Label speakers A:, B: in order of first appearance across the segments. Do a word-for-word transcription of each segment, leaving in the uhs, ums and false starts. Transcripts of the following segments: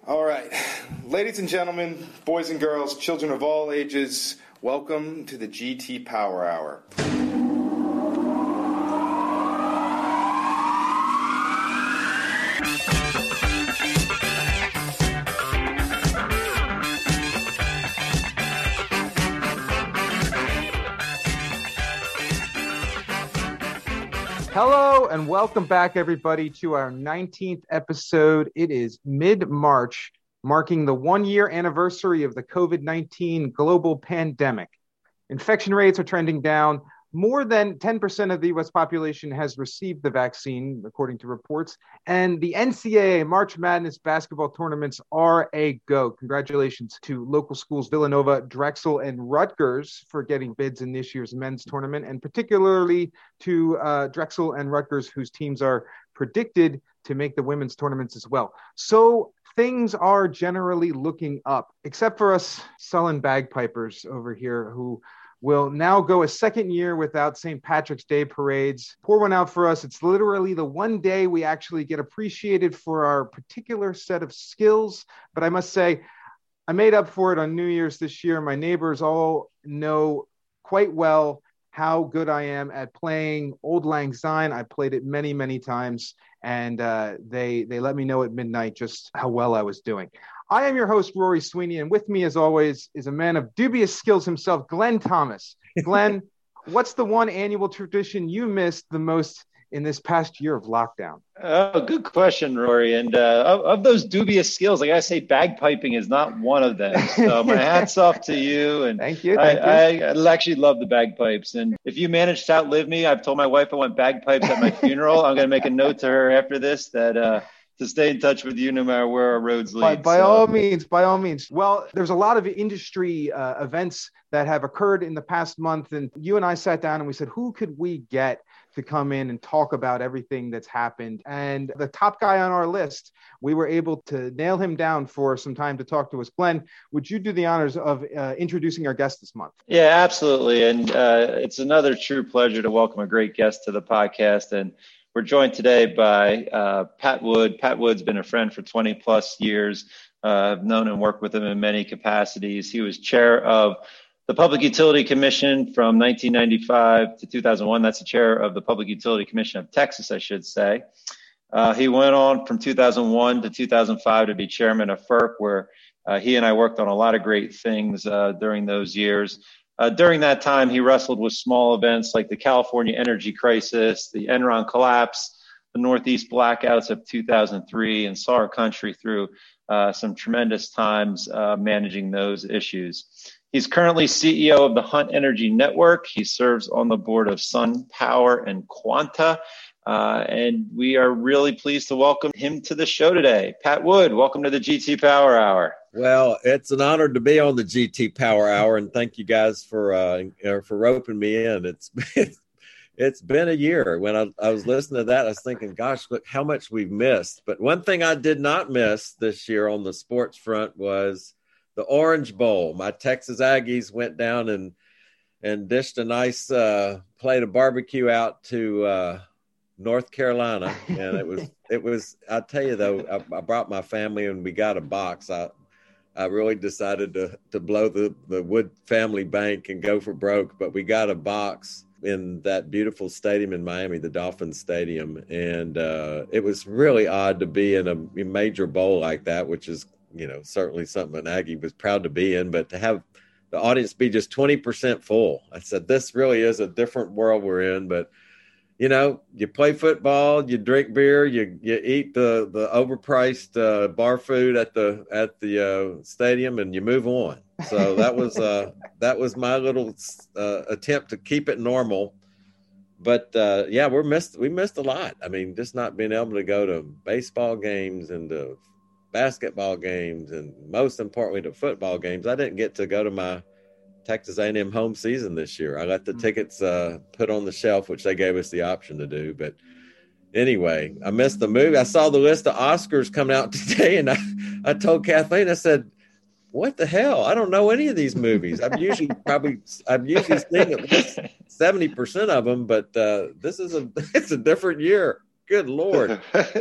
A: All right. Ladies and gentlemen, boys and girls, children of all ages, welcome to the G T Power Hour.
B: Hello and welcome back, everybody, to our nineteenth episode. It is mid-March, marking the one-year anniversary of the covid nineteen global pandemic. Infection rates are trending down. More than ten percent of the U S population has received the vaccine, according to reports. And the N C double A March Madness basketball tournaments are a go. Congratulations to local schools Villanova, Drexel, and Rutgers for getting bids in this year's men's tournament, and particularly to uh, Drexel and Rutgers, whose teams are predicted to make the women's tournaments as well. So things are generally looking up, except for us sullen bagpipers over here who will now go a second year without Saint Patrick's Day parades. Pour one out for us. It's literally the one day we actually get appreciated for our particular set of skills. But I must say, I made up for it on New Year's this year. My neighbors all know quite well how good I am at playing Auld Lang Syne. I played it many, many times, and uh, they they let me know at midnight just how well I was doing. I am your host, Rory Sweeney, and with me, as always, is a man of dubious skills himself, Glenn Thomas. Glenn, what's the one annual tradition you missed the most in this past year of lockdown?
C: Oh, good question, Rory. And uh, of, of those dubious skills, I gotta say, bagpiping is not one of them. So my hat's off to you. And
B: thank you. Thank
C: I,
B: you.
C: I, I actually love the bagpipes. And if you manage to outlive me, I've told my wife I want bagpipes at my funeral. I'm gonna make a note to her after this that uh, to stay in touch with you no matter where our roads lead.
B: By, by
C: so.
B: all means, by all means. Well, there's a lot of industry uh, events that have occurred in the past month, and you and I sat down and we said, who could we get to come in and talk about everything that's happened? And the top guy on our list, we were able to nail him down for some time to talk to us. Glenn, would you do the honors of uh, introducing our guest this month?
C: Yeah, absolutely. And uh, it's another true pleasure to welcome a great guest to the podcast. And we're joined today by uh, Pat Wood. Pat Wood's been a friend for twenty plus years. Uh, I've known and worked with him in many capacities. He was chair of the Public Utility Commission from nineteen ninety-five to two thousand one. That's the chair of the Public Utility Commission of Texas, I should say. Uh, he went on from two thousand one to two thousand five to be chairman of FERC, where uh, he and I worked on a lot of great things uh, during those years. Uh, during that time, he wrestled with small events like the California energy crisis, the Enron collapse, the Northeast blackouts of two thousand three, and saw our country through uh, some tremendous times uh, managing those issues. He's currently C E O of the Hunt Energy Network. He serves on the board of Sun Power and Quanta. Uh, and we are really pleased to welcome him to the show today. Pat Wood, welcome to the G T Power Hour.
D: Well, it's an honor to be on the G T Power Hour, and thank you guys for uh, for roping me in. It's been, it's been a year. When I, I was listening to that, I was thinking, gosh, look how much we've missed. But one thing I did not miss this year on the sports front was the Orange Bowl. My Texas Aggies went down and and dished a nice uh, plate of barbecue out to uh, North Carolina, and it was it was. I tell you though, I, I brought my family and we got a box. I I really decided to to blow the the Wood family bank and go for broke, but we got a box in that beautiful stadium in Miami, the Dolphins Stadium, and uh, it was really odd to be in a major bowl like that, which is, you know, certainly something an Aggie was proud to be in, but to have the audience be just twenty percent full. I said, this really is a different world we're in, but you know, you play football, you drink beer, you you eat the the overpriced uh, bar food at the at the uh, stadium, and you move on. So that was uh, that was my little uh, attempt to keep it normal. But uh, yeah, we're missed. We missed a lot. I mean, just not being able to go to baseball games and to basketball games, and most importantly to football games. I didn't get to go to my Texas A and M home season this year. I got the tickets uh, put on the shelf, which they gave us the option to do. But anyway, I missed the movie. I saw the list of Oscars coming out today, and I, I told Kathleen, I said, what the hell? I don't know any of these movies. I've usually probably I've usually seen at least seventy percent of them, but uh, this is a it's a different year. Good Lord.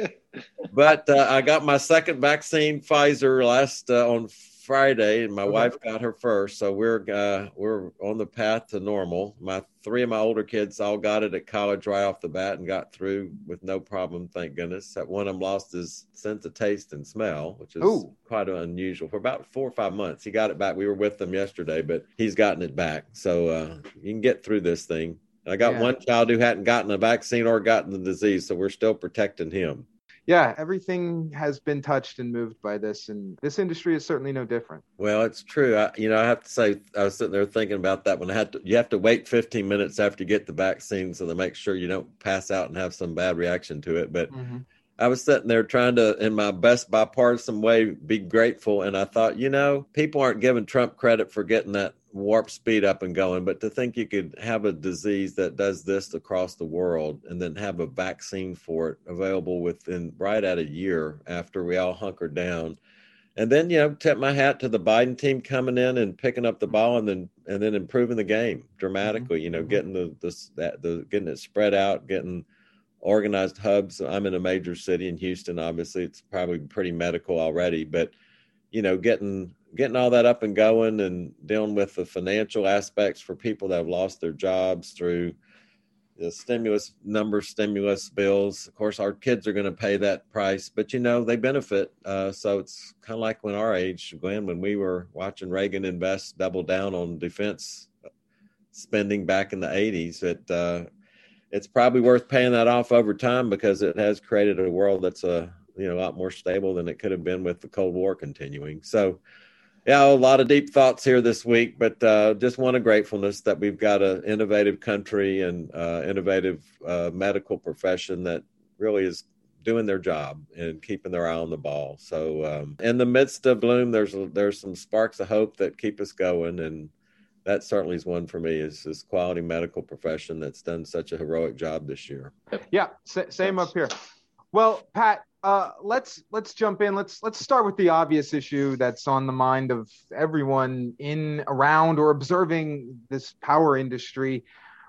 D: But uh, I got my second vaccine, Pfizer, last uh, on Friday, and my okay. wife got her first. So we're uh, we're on the path to normal. My three of my older kids all got it at college right off the bat and got through with no problem, thank goodness. That one of them lost his sense of taste and smell, which is Ooh. quite unusual. For about four or five months, he got it back. We were with them yesterday, but he's gotten it back. So uh, you can get through this thing. I got yeah. one child who hadn't gotten a vaccine or gotten the disease, so we're still protecting him.
B: Yeah, everything has been touched and moved by this, and this industry is certainly no different.
D: Well, it's true. I, you know, I have to say, I was sitting there thinking about that when I had to, you have to wait fifteen minutes after you get the vaccine so to make sure you don't pass out and have some bad reaction to it. But mm-hmm. I was sitting there trying to, in my best bipartisan way, be grateful. And I thought, you know, people aren't giving Trump credit for getting that warp speed up and going, but to think you could have a disease that does this across the world and then have a vaccine for it available within right at a year after we all hunkered down. And then, you know, tip my hat to the Biden team coming in and picking up the ball and then and then improving the game dramatically, mm-hmm. you know, getting the the, that, the getting it spread out, getting organized hubs. I'm in a major city in Houston, obviously it's probably pretty medical already, but you know, getting getting all that up and going and dealing with the financial aspects for people that have lost their jobs through the stimulus numbers, stimulus bills. Of course, our kids are going to pay that price, but, you know, they benefit. Uh, so it's kind of like when our age, Glenn, when we were watching Reagan invest, double down on defense spending back in the eighties, it, uh, it's probably worth paying that off over time because it has created a world that's a, you know, a lot more stable than it could have been with the Cold War continuing. So, yeah, a lot of deep thoughts here this week, but uh, just one of gratefulness that we've got an innovative country and uh, innovative uh, medical profession that really is doing their job and keeping their eye on the ball. So um, in the midst of gloom, there's there's some sparks of hope that keep us going, and that certainly is one for me, is this quality medical profession that's done such a heroic job this year.
B: Yeah, same up here. Well, Pat, Uh, let's let's jump in. Let's let's start with the obvious issue that's on the mind of everyone in, around, or observing this power industry.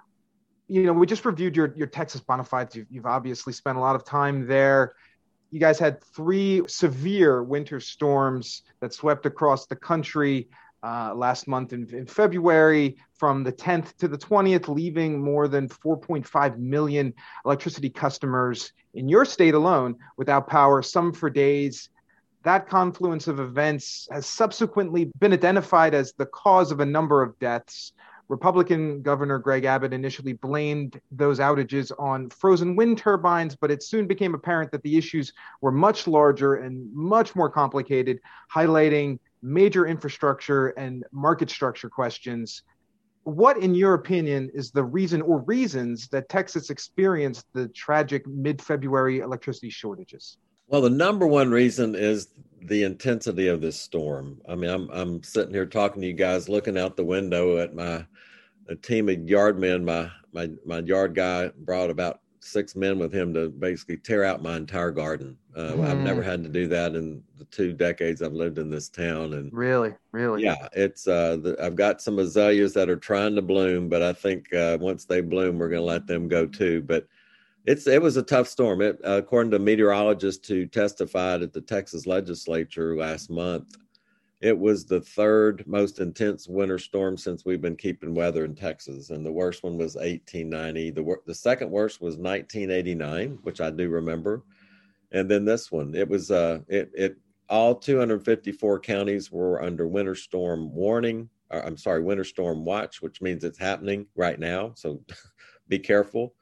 B: You know, we just reviewed your your Texas bona fides. You've, you've obviously spent a lot of time there. You guys had three severe winter storms that swept across the country uh, last month in, in February, from the tenth to the twentieth, leaving more than four point five million electricity customers in your state alone without power, some for days. That confluence of events has subsequently been identified as the cause of a number of deaths. Republican Governor Greg Abbott initially blamed those outages on frozen wind turbines, but it soon became apparent that the issues were much larger and much more complicated, highlighting major infrastructure and market structure questions. What, in your opinion, is the reason or reasons that Texas experienced the tragic mid-February electricity shortages?
D: Well, the number one reason is the intensity of this storm. I mean, I'm I'm sitting here talking to you guys, looking out the window at my a team of yard men. My my my yard guy brought about six men with him to basically tear out my entire garden. Uh, mm. I've never had to do that in the two decades I've lived in this town. And
B: really, really,
D: yeah, it's uh, the, I've got some azaleas that are trying to bloom, but I think uh, once they bloom, we're going to let them go too. But it's it was a tough storm. It, uh, according to meteorologists who testified at the Texas legislature last month, it was the third most intense winter storm since we've been keeping weather in Texas. And the worst one was eighteen ninety. The, wor- the second worst was nineteen eighty-nine, which I do remember. And then this one, it was, uh, it, it, all two hundred fifty-four counties were under winter storm warning. Or, I'm sorry, winter storm watch, which means it's happening right now. So be careful.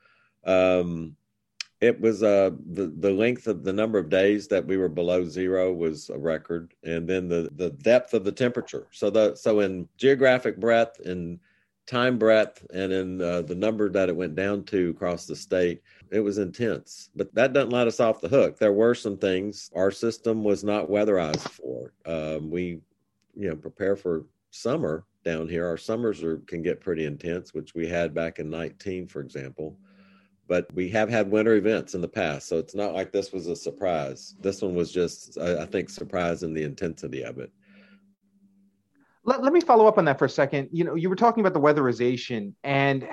D: Um, It was uh, the, the length of the number of days that we were below zero was a record. And then the, the depth of the temperature. So the so in geographic breadth, in time breadth, and in uh, the number that it went down to across the state, it was intense. But that doesn't let us off the hook. There were some things our system was not weatherized for. Um, we, you know, prepare for summer down here. Our summers are can get pretty intense, which we had back in nineteen, for example. But we have had winter events in the past, so it's not like this was a surprise. This one was just, I think, surprise in the intensity of it.
B: Let, let me follow up on that for a second. You know, you were talking about the weatherization, and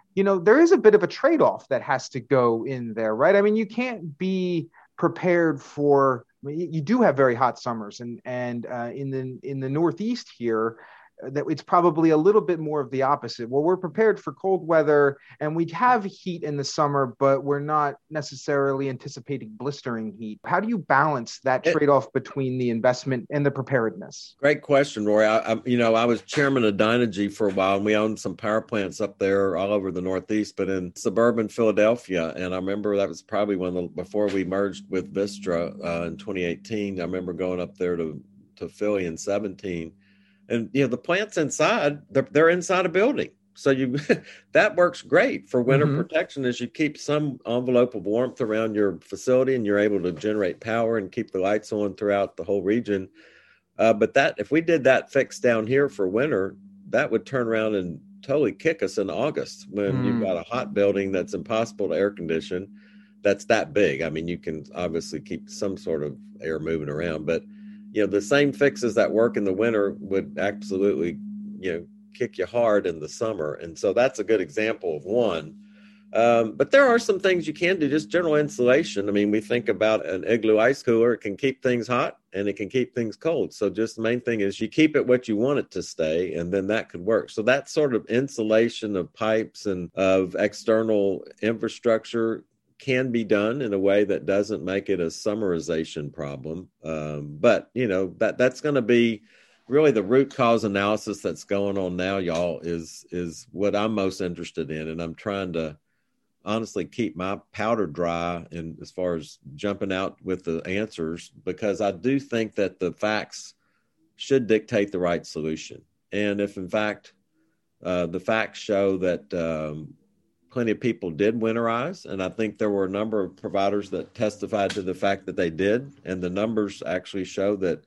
B: you know, there is a bit of a trade-off that has to go in there, right? I mean, you can't be prepared for, you do have very hot summers, and and uh, in the in the Northeast here, that it's probably a little bit more of the opposite, where we're prepared for cold weather and we have heat in the summer, but we're not necessarily anticipating blistering heat. How do you balance that trade-off between the investment and the preparedness?
D: Great question, Roy. I, I, you know, I was chairman of Dynegy for a while, and we owned some power plants up there all over the Northeast, but in suburban Philadelphia. And I remember that was probably when the, before we merged with Vistra uh, in twenty eighteen. I remember going up there to, to Philly in seventeen. And, you know, the plants inside, they're, they're inside a building. So you that works great for winter mm-hmm. protection, as you keep some envelope of warmth around your facility and you're able to generate power and keep the lights on throughout the whole region. Uh, but that if we did that fix down here for winter, that would turn around and totally kick us in August when mm. you've got a hot building that's impossible to air condition. That's that big. I mean, you can obviously keep some sort of air moving around, but you know, the same fixes that work in the winter would absolutely, you know, kick you hard in the summer. And so that's a good example of one. Um, but there are some things you can do, just general insulation. I mean, we think about an igloo ice cooler. It can keep things hot and it can keep things cold. So just the main thing is you keep it what you want it to stay, and then that could work. So that sort of insulation of pipes and of external infrastructure can be done in a way that doesn't make it a summarization problem. Um, but, you know, that that's going to be really the root cause analysis that's going on now, y'all, is is what I'm most interested in. And I'm trying to honestly keep my powder dry in as far as jumping out with the answers, because I do think that the facts should dictate the right solution. And if, in fact, uh, the facts show that um, plenty of people did winterize, and I think there were a number of providers that testified to the fact that they did, and the numbers actually show that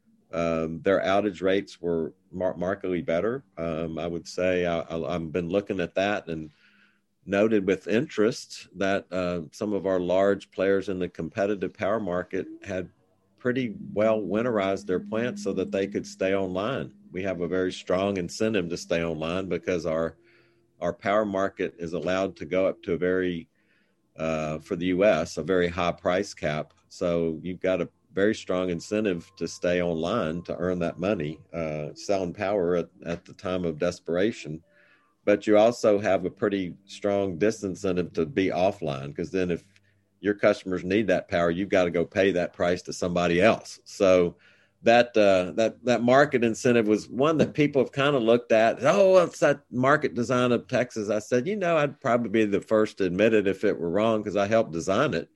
D: um, their outage rates were mar- markedly better. Um, I would say I, I, I've been looking at that and noted with interest that uh, some of our large players in the competitive power market had pretty well winterized their plants so that they could stay online. We have a very strong incentive to stay online because our Our power market is allowed to go up to a very, uh, for the U S, a very high price cap. So you've got a very strong incentive to stay online to earn that money, uh, selling power at, at the time of desperation. But you also have a pretty strong disincentive to be offline, because then if your customers need that power, you've got to go pay that price to somebody else. So that uh, that that market incentive was one that people have kind of looked at. Oh, it's that market design of Texas. I said, you know, I'd probably be the first to admit it if it were wrong, because I helped design it.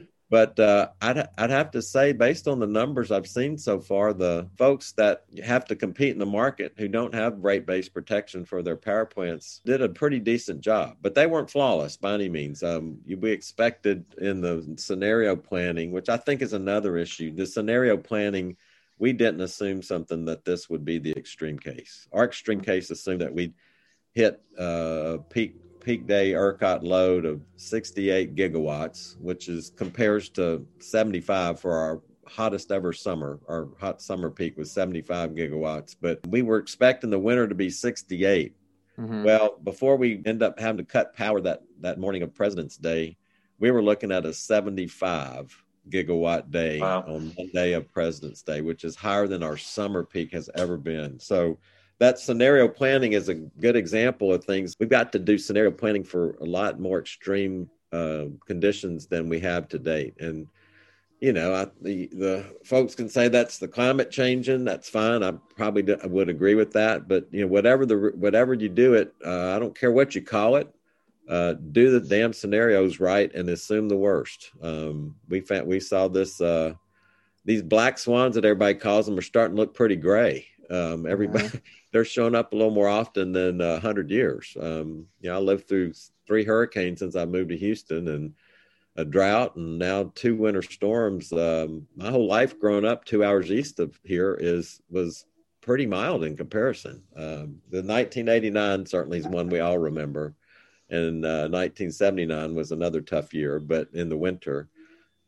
D: But uh, I'd I'd have to say, based on the numbers I've seen so far, the folks that have to compete in the market who don't have rate-based protection for their power plants did a pretty decent job. But they weren't flawless by any means. Um, we expected in the scenario planning, which I think is another issue, the scenario planning, we didn't assume something that this would be the extreme case. Our extreme case assumed that we'd hit uh, peak peak day ERCOT load of sixty-eight gigawatts, which is compares to seventy-five for our hottest ever summer. Our hot summer peak was seventy-five gigawatts, but we were expecting the winter to be sixty-eight. Mm-hmm. Well, before we end up having to cut power that, that morning of President's Day, we were looking at a seventy-five gigawatt day wow. on Monday of President's Day, which is higher than our summer peak has ever been. So that scenario planning is a good example of things. We've got to do scenario planning for a lot more extreme uh, conditions than we have to date. And, you know, I, the, the folks can say that's the climate changing. That's fine. I probably do, I would agree with that. But, you know, whatever the whatever you do it, uh, I don't care what you call it. Uh, do the damn scenarios right and assume the worst. Um, we found, we saw this, uh, these black swans that everybody calls them are starting to look pretty gray. Um, everybody, yeah. They're showing up a little more often than a hundred years. Um, you know, I lived through three hurricanes since I moved to Houston, and a drought, and now two winter storms. Um, my whole life growing up two hours east of here is, was pretty mild in comparison. Um, the nineteen eighty-nine certainly is one we all remember. And uh, nineteen seventy-nine was another tough year, but in the winter.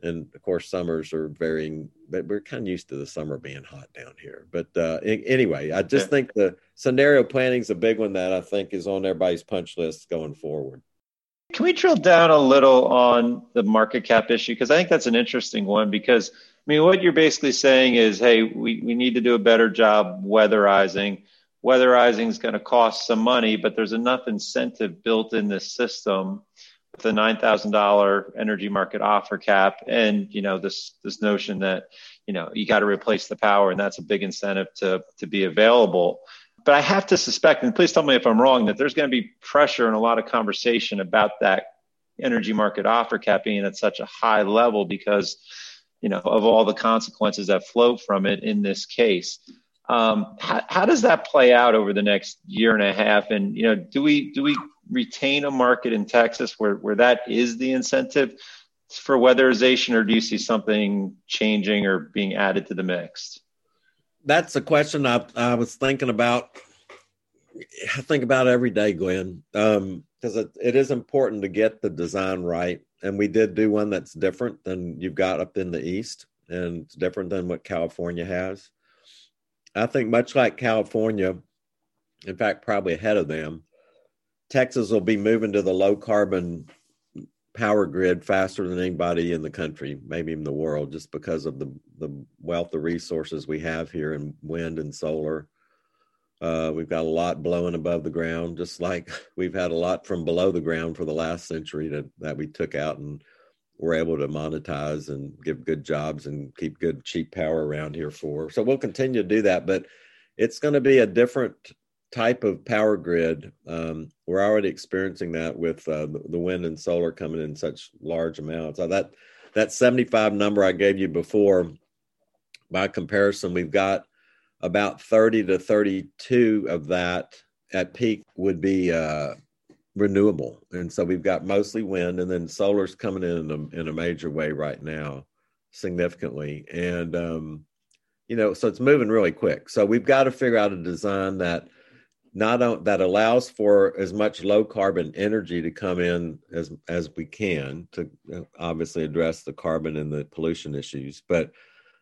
D: And of course, summers are varying, but we're kind of used to the summer being hot down here. But uh, anyway, I just yeah. think the scenario planning is a big one that I think is on everybody's punch list going forward.
C: Can we drill down a little on the market cap issue? Because I think that's an interesting one, because I mean, what you're basically saying is, hey, we, we need to do a better job weatherizing. Weatherizing is going to cost some money, but there's enough incentive built in this system with the nine thousand dollars energy market offer cap. And, you know, this, this notion that, you know, you got to replace the power, and that's a big incentive to, to be available. But I have to suspect, and please tell me if I'm wrong, that there's going to be pressure and a lot of conversation about that energy market offer cap being at such a high level because, you know, of all the consequences that flow from it in this case. Um, how, how does that play out over the next year and a half? And, you know, do we do we retain a market in Texas where, where that is the incentive for weatherization, or do you see something changing or being added to the mix?
D: That's a question I, I was thinking about. I think about every day, Glenn, um, because it, it is important to get the design right. And we did do one that's different than you've got up in the East, and it's different than what California has. I think much like California, in fact, probably ahead of them, Texas will be moving to the low carbon power grid faster than anybody in the country, maybe even the world, just because of the, the wealth of resources we have here in wind and solar. Uh, we've got a lot blowing above the ground, just like we've had a lot from below the ground for the last century that, that we took out and were able to monetize and give good jobs and keep good, cheap power around here for. So we'll continue to do that, but it's going to be a different type of power grid. Um, we're already experiencing that with uh, the, the wind and solar coming in such large amounts. So that that seventy-five number I gave you before, by comparison, we've got about thirty to thirty-two of that at peak would be uh, renewable. And so we've got mostly wind, and then solar's coming in in a, in a major way right now, significantly. And, um, you know, so it's moving really quick. So we've got to figure out a design that not on, that allows for as much low carbon energy to come in as as we can to obviously address the carbon and the pollution issues. But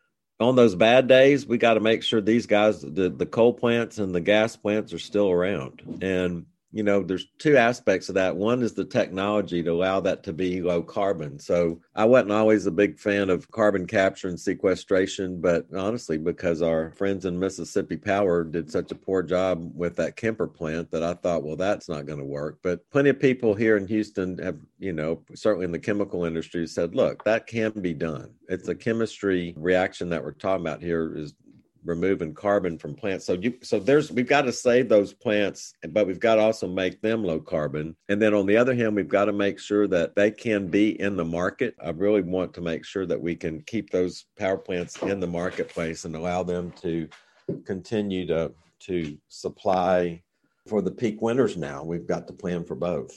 D: on those bad days, we got to make sure these guys, the, the coal plants and the gas plants, are still around. And you know, there's two aspects of that. One is the technology to allow that to be low carbon. So I wasn't always a big fan of carbon capture and sequestration, but honestly, because our friends in Mississippi Power did such a poor job with that Kemper plant that I thought, well, that's not going to work. But plenty of people here in Houston have, you know, certainly in the chemical industry said, look, that can be done. It's a chemistry reaction that we're talking about here is removing carbon from plants. So you, so there's, we've got to save those plants, but we've got to also make them low carbon. And then on the other hand, we've got to make sure that they can be in the market. I really want to make sure that we can keep those power plants in the marketplace and allow them to continue to, to supply for the peak winters now. We've got to plan for both.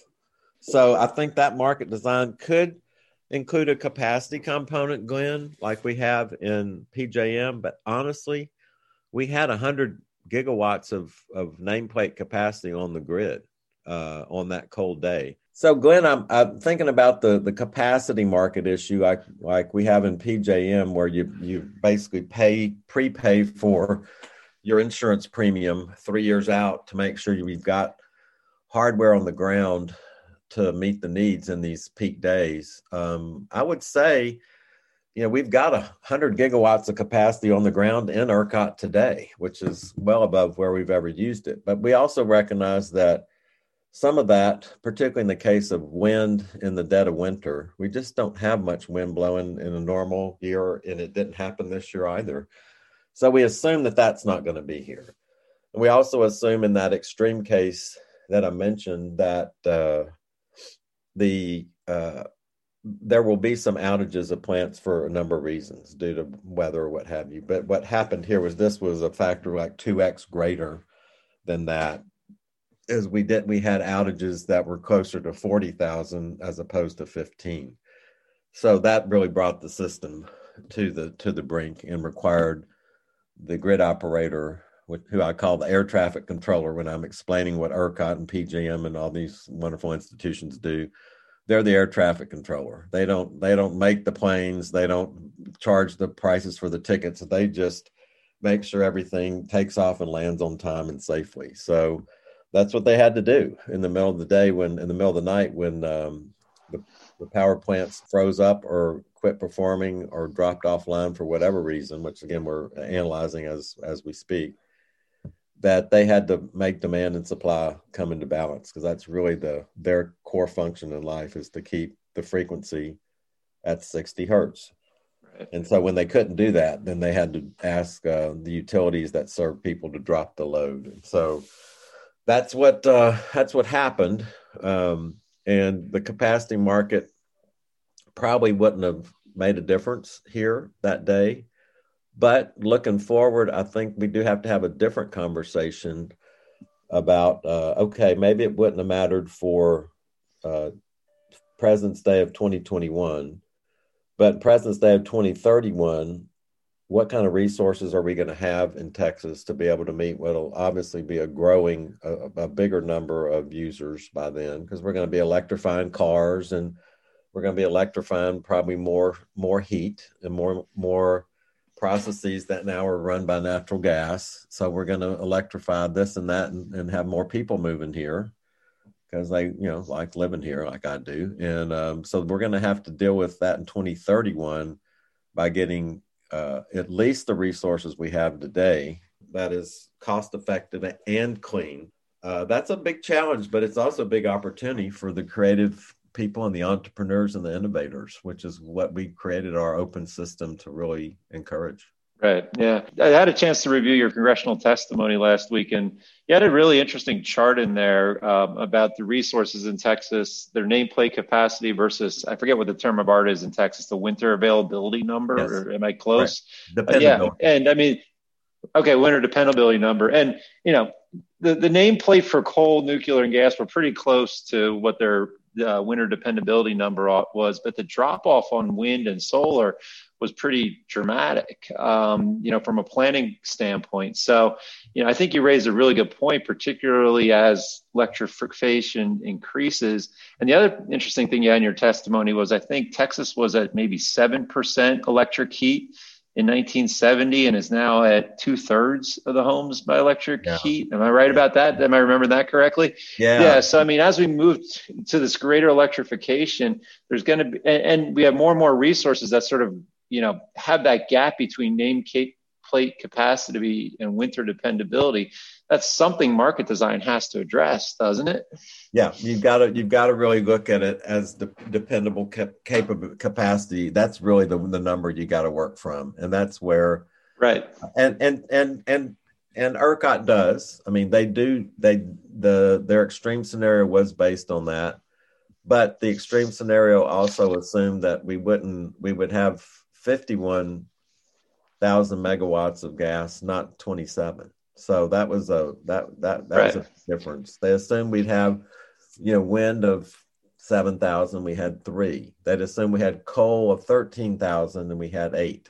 D: So I think that market design could include a capacity component, Glenn, like we have in P J M. But honestly, we had one hundred gigawatts of, of nameplate capacity on the grid uh, on that cold day. So, Glenn, I'm, I'm thinking about the, the capacity market issue like, like we have in P J M, where you, you basically pay prepay for your insurance premium three years out to make sure you've got hardware on the ground to meet the needs in these peak days. Um, I would say, you know, we've got one hundred gigawatts of capacity on the ground in ERCOT today, which is well above where we've ever used it. But we also recognize that some of that, particularly in the case of wind in the dead of winter, we just don't have much wind blowing in a normal year, and it didn't happen this year either. So we assume that that's not going to be here. And we also assume in that extreme case that I mentioned that uh, the uh, there will be some outages of plants for a number of reasons due to weather or what have you. But what happened here was this was a factor like two X greater than that, as we did we had outages that were closer to forty thousand as opposed to fifteen. So that really brought the system to the to the brink and required the grid operator, who I call the air traffic controller when I'm explaining what ERCOT and P J M and all these wonderful institutions do, they're the air traffic controller. They don't they don't make the planes. They don't charge the prices for the tickets. They just make sure everything takes off and lands on time and safely. So that's what they had to do in the middle of the day, when in the middle of the night, when um, the, the power plants froze up or quit performing or dropped offline for whatever reason, which again, we're analyzing as, as we speak, that they had to make demand and supply come into balance, because that's really the their core function in life, is to keep the frequency at sixty hertz. Right. And so when they couldn't do that, then they had to ask uh, the utilities that serve people to drop the load. And so that's what uh, that's what happened. Um, and the capacity market probably wouldn't have made a difference here that day. But looking forward, I think we do have to have a different conversation about, uh, okay, maybe it wouldn't have mattered for uh, President's Day of twenty twenty-one, but President's Day of twenty thirty-one, what kind of resources are we going to have in Texas to be able to meet what will obviously be a growing, a, a bigger number of users by then, because we're going to be electrifying cars, and we're going to be electrifying probably more more heat and more more processes that now are run by natural gas. So we're going to electrify this and that, and, and have more people moving here because they, you know, like living here like I do. And um, so we're going to have to deal with that in twenty thirty-one by getting uh, at least the resources we have today that is cost effective and clean. Uh, that's a big challenge, but it's also a big opportunity for the creative people and the entrepreneurs and the innovators, which is what we created our open system to really encourage.
C: Right. Yeah. I had a chance to review your congressional testimony last week, and you had a really interesting chart in there um, about the resources in Texas, their nameplate capacity versus, I forget what the term of art is in Texas, the winter availability number. Yes. Or am I close?
D: Right. Dependability.
C: Uh, yeah. And I mean, okay, winter dependability number. And, you know, the, the nameplate for coal, nuclear, and gas were pretty close to what their uh, winter dependability number was, but the drop off on wind and solar was pretty dramatic, um, you know, from a planning standpoint. So, you know, I think you raised a really good point, particularly as electrification increases. And the other interesting thing you had in your testimony was, I think Texas was at maybe seven percent electric heat in nineteen seventy and is now at two thirds of the homes by electric yeah. heat. Am I right about that? Am I remembering that correctly?
D: Yeah.
C: Yeah. So, I mean, as we move to this greater electrification, there's going to be, and, and we have more and more resources that sort of, you know, have that gap between nameplate capacity and winter dependability. That's something market design has to address, doesn't it?
D: Yeah, you've got to you've got to really look at it as the dependable cap- capable capacity. That's really the the number you got to work from, and that's where
C: right.
D: And and and and and ERCOT does. I mean, they do. They the their extreme scenario was based on that, but the extreme scenario also assumed that we wouldn't we would have fifty-one thousand megawatts of gas, not twenty-seven. So that was a that that that right. was a difference. They assumed we'd have, you know, wind of seven thousand. We had three. They'd assumed we had coal of thirteen thousand, and we had eight.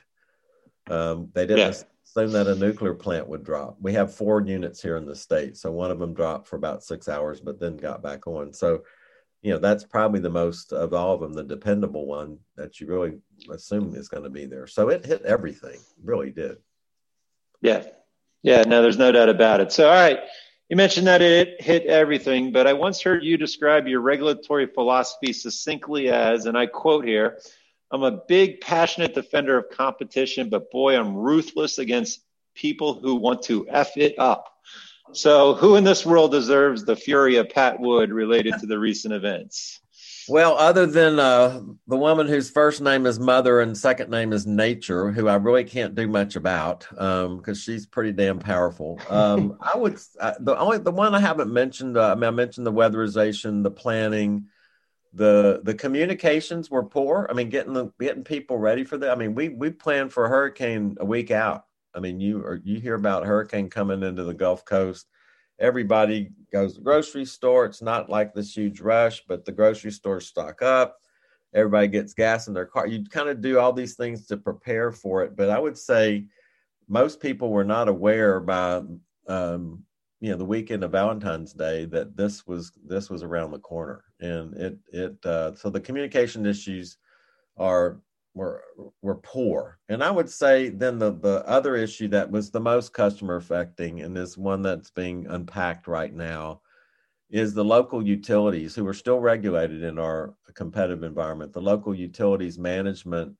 D: Um, they didn't yeah. assume that a nuclear plant would drop. We have four units here in the state, so one of them dropped for about six hours, but then got back on. So, you know, that's probably the most of all of them, the dependable one that you really assume is going to be there. So it hit everything, really did.
C: Yeah. Yeah, no, there's no doubt about it. So, all right, you mentioned that it hit everything, but I once heard you describe your regulatory philosophy succinctly as, and I quote here, "I'm a big, passionate defender of competition, but boy, I'm ruthless against people who want to F it up." So who in this world deserves the fury of Pat Wood related to the recent events?
D: Well, other than uh, the woman whose first name is Mother and second name is Nature, who I really can't do much about because um, she's pretty damn powerful. Um, I would uh, the only the one I haven't mentioned. Uh, I mean, I mentioned the weatherization, the planning, the the communications were poor. I mean, getting the getting people ready for that. I mean, we we planned for a hurricane a week out. I mean, you or you hear about a hurricane coming into the Gulf Coast. Everybody goes to the grocery store. It's not like this huge rush, but the grocery stores stock up. Everybody gets gas in their car. You kind of do all these things to prepare for it. But I would say most people were not aware by, um, you know, the weekend of Valentine's Day, that this was this was around the corner, and it it uh, so the communication issues are were were poor. And I would say then the the other issue that was the most customer affecting, and is one that's being unpacked right now, is the local utilities who are still regulated in our competitive environment, the local utilities management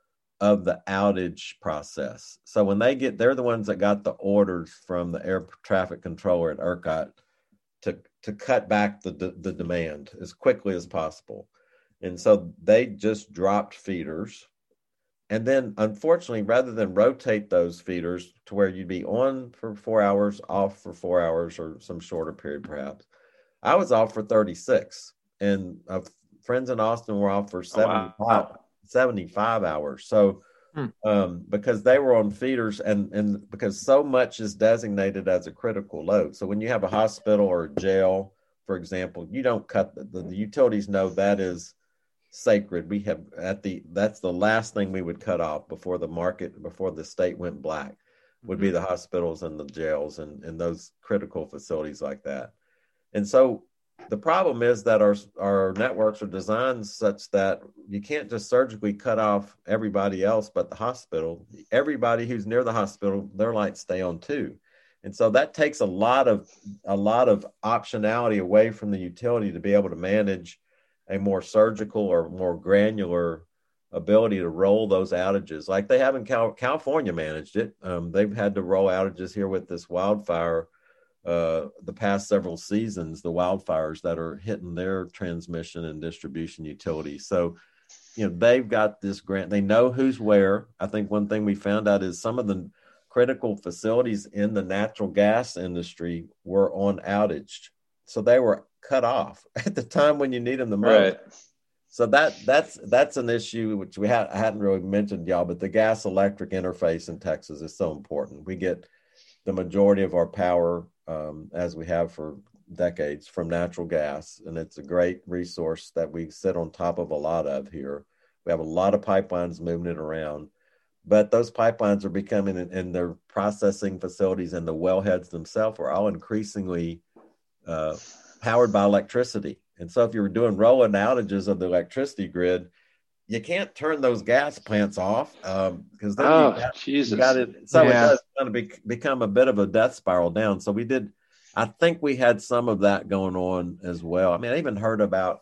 D: of the outage process. So when they get, they're the ones that got the orders from the air traffic controller at ERCOT to, to cut back the, the, the demand as quickly as possible. And so they just dropped feeders. And then unfortunately, rather than rotate those feeders to where you'd be on for four hours, off for four hours, or some shorter period perhaps, I was off for thirty-six, and uh, friends in Austin were off for seventy-five, oh, wow. seventy-five hours. So, hmm. um, because they were on feeders, and, and because so much is designated as a critical load. So when you have a hospital or a jail, for example, you don't cut the, the, the utilities know that is sacred. We have at the, that's the last thing we would cut off before the market, before the state went black, would mm-hmm. be the hospitals and the jails and, and those critical facilities like that. And so the problem is that our our networks are designed such that you can't just surgically cut off everybody else but the hospital. Everybody who's near the hospital, their lights stay on too. And so that takes a lot of a lot of optionality away from the utility to be able to manage a more surgical or more granular ability to roll those outages like they have in Cal- California managed it. Um, they've had to roll outages here with this wildfire Uh, the past several seasons, the wildfires that are hitting their transmission and distribution utilities. So, you know, they've got this grant. They know who's where. I think one thing we found out is some of the critical facilities in the natural gas industry were on outage. So they were cut off at the time when you need them the most. Right. So that that's that's an issue which we had I hadn't really mentioned, y'all, but the gas electric interface in Texas is so important. We get the majority of our power, um, as we have for decades, from natural gas, and it's a great resource that we sit on top of a lot of here. We have a lot of pipelines moving it around, but those pipelines are becoming, and their processing facilities and the wellheads themselves are all increasingly uh, powered by electricity. And so if you're doing rolling outages of the electricity grid, you can't turn those gas plants off because um, then
C: oh,
D: you got,
C: Jesus.
D: You got it. So
B: yeah.
D: it does kind of be, become a bit of a death spiral down. So we did, I think we had some of that going on as well. I mean, I even heard about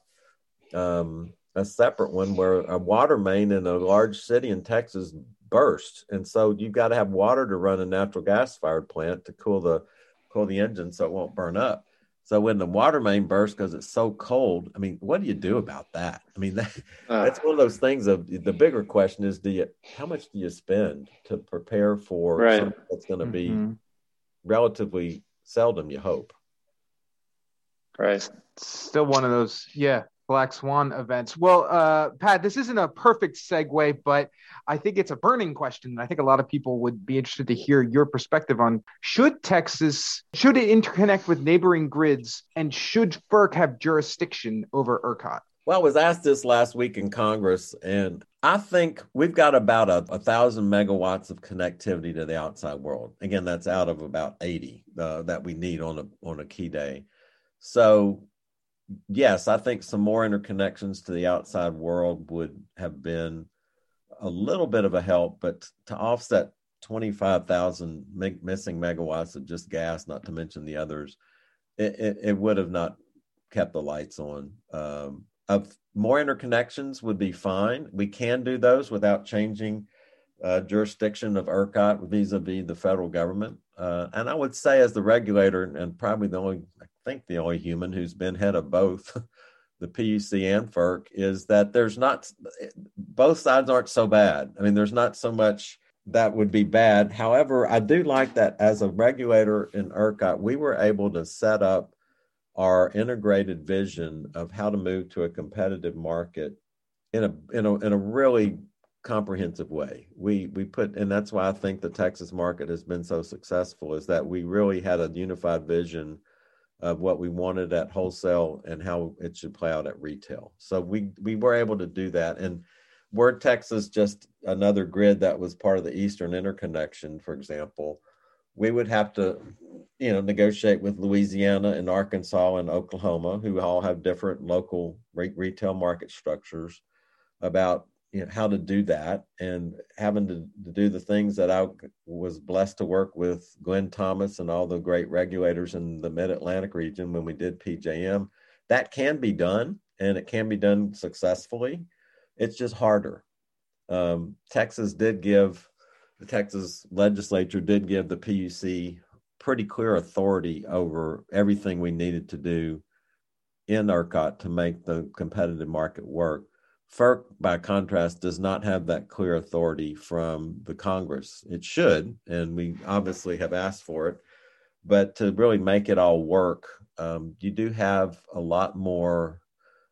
D: um, a separate one where a water main in a large city in Texas burst. And so you've got to have water to run a natural gas fired plant to cool the, cool the engine so it won't burn up. So when the water main bursts because it's so cold, I mean, what do you do about that? I mean, that, uh, that's one of those things of the bigger question is, do you, how much do you spend to prepare for right. something that's going to mm-hmm. be relatively seldom, you hope?
C: Right.
B: Still one of those, yeah, black swan events. Well, uh, Pat, this isn't a perfect segue, but I think it's a burning question. I think a lot of people would be interested to hear your perspective on, should Texas, should it interconnect with neighboring grids, and should FERC have jurisdiction over ERCOT?
D: Well, I was asked this last week in Congress, and I think we've got about a, a thousand megawatts of connectivity to the outside world. Again, that's out of about eighty uh, that we need on a on a key day. So yes, I think some more interconnections to the outside world would have been a little bit of a help, but to offset twenty-five thousand meg- missing megawatts of just gas, not to mention the others, it, it, it would have not kept the lights on. Um, of more interconnections would be fine. We can do those without changing uh, jurisdiction of ERCOT vis-a-vis the federal government. Uh, and I would say, as the regulator, and probably the only, I think the only human who's been head of both the P U C and FERC, is that there's not, both sides aren't so bad. I mean, there's not so much that would be bad. However, I do like that as a regulator in ERCOT, we were able to set up our integrated vision of how to move to a competitive market in a in a in a really comprehensive way. We we put, and that's why I think the Texas market has been so successful, is that we really had a unified vision of what we wanted at wholesale and how it should play out at retail. So we we were able to do that. And were Texas just another grid that was part of the Eastern Interconnection, for example, we would have to, you know, negotiate with Louisiana and Arkansas and Oklahoma, who all have different local re- retail market structures, about, you know, how to do that, and having to, to do the things that I was blessed to work with Glenn Thomas and all the great regulators in the Mid-Atlantic region when we did P J M. That can be done, and it can be done successfully. It's just harder. Um, Texas did give, the Texas legislature did give the P U C pretty clear authority over everything we needed to do in ERCOT to make the competitive market work. FERC, by contrast, does not have that clear authority from the Congress. It should, and we obviously have asked for it. But to really make it all work, um, you do have a lot more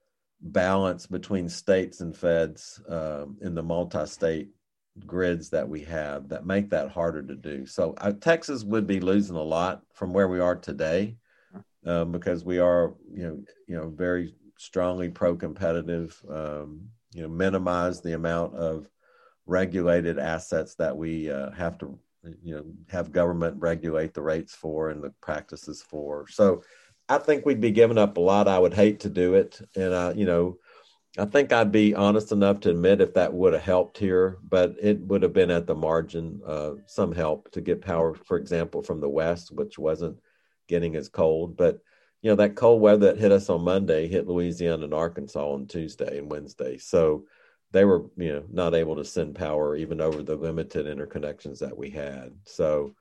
D: balance between states and feds um, in the multi-state grids that we have that make that harder to do. So uh, Texas would be losing a lot from where we are today, um, because we are, you know, you know, very strongly pro-competitive, um, you know, minimize the amount of regulated assets that we uh, have to, you know, have government regulate the rates for and the practices for. So I think we'd be giving up a lot. I would hate to do it. And, uh, you know, I think I'd be honest enough to admit if that would have helped here, but it would have been at the margin, uh, some help to get power, for example, from the West, which wasn't getting as cold. But, you know, that cold weather that hit us on Monday hit Louisiana and Arkansas on Tuesday and Wednesday. So they were, you know, not able to send power even over the limited interconnections that we had. So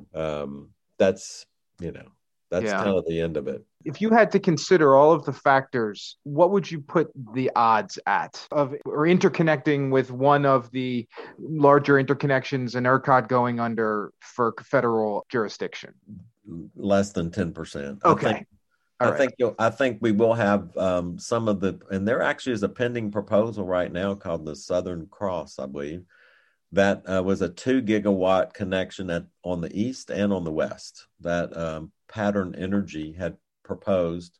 D: um, that's, you know, that's yeah. kind of the end of it.
B: If you had to consider all of the factors, what would you put the odds at of or interconnecting with one of the larger interconnections and ERCOT going under for federal jurisdiction?
D: Less than ten percent.
B: Okay.
D: I think,
B: All
D: I
B: right.
D: think you'll, I think we will have um, some of the, and there actually is a pending proposal right now called the Southern Cross, I believe, that uh, was a two gigawatt connection at on the east and on the west that um, Pattern Energy had proposed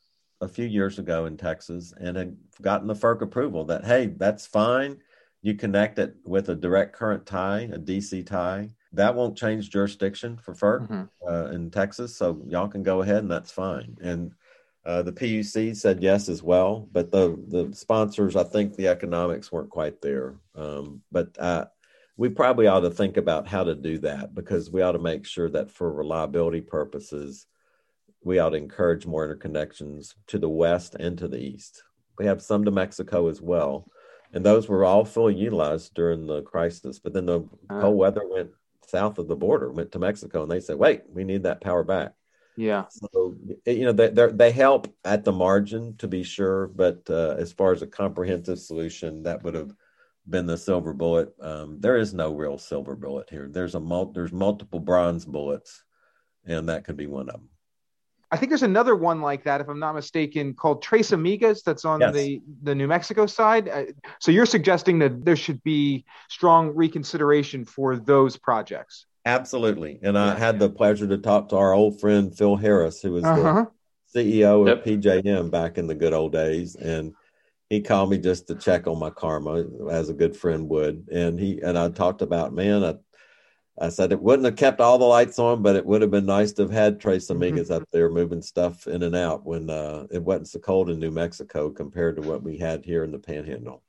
D: a few years ago in Texas and had gotten the FERC approval that, hey, that's fine. You connect it with a direct current tie, a D C tie. That won't change jurisdiction for FERC mm-hmm. uh, in Texas. So y'all can go ahead and that's fine. And uh, the P U C said yes as well. But the, the sponsors, I think the economics weren't quite there. Um, but uh, we probably ought to think about how to do that, because we ought to make sure that for reliability purposes, we ought to encourage more interconnections to the west and to the east. We have some to Mexico as well. And those were all fully utilized during the crisis. But then the uh, cold weather went south of the border, went to Mexico, and they said, wait, we need that power back.
B: Yeah.
D: So, you know, they they help at the margin, to be sure. But uh, as far as a comprehensive solution, that would have been the silver bullet. Um, there is no real silver bullet here. There's a mul- there's multiple bronze bullets, and that could be one of them.
B: I think there's another one like that, if I'm not mistaken, called Tres Amigas that's on yes. the, the New Mexico side. Uh, so you're suggesting that there should be strong reconsideration for those projects.
D: Absolutely. And I yeah. had the pleasure to talk to our old friend, Phil Harris, who was uh-huh. the C E O of yep. P J M back in the good old days. And he called me just to check on my karma, as a good friend would. And he and I talked about, man, I I said it wouldn't have kept all the lights on, but it would have been nice to have had Tres Amigas mm-hmm. up there moving stuff in and out when uh, it wasn't so cold in New Mexico compared to what we had here in the Panhandle.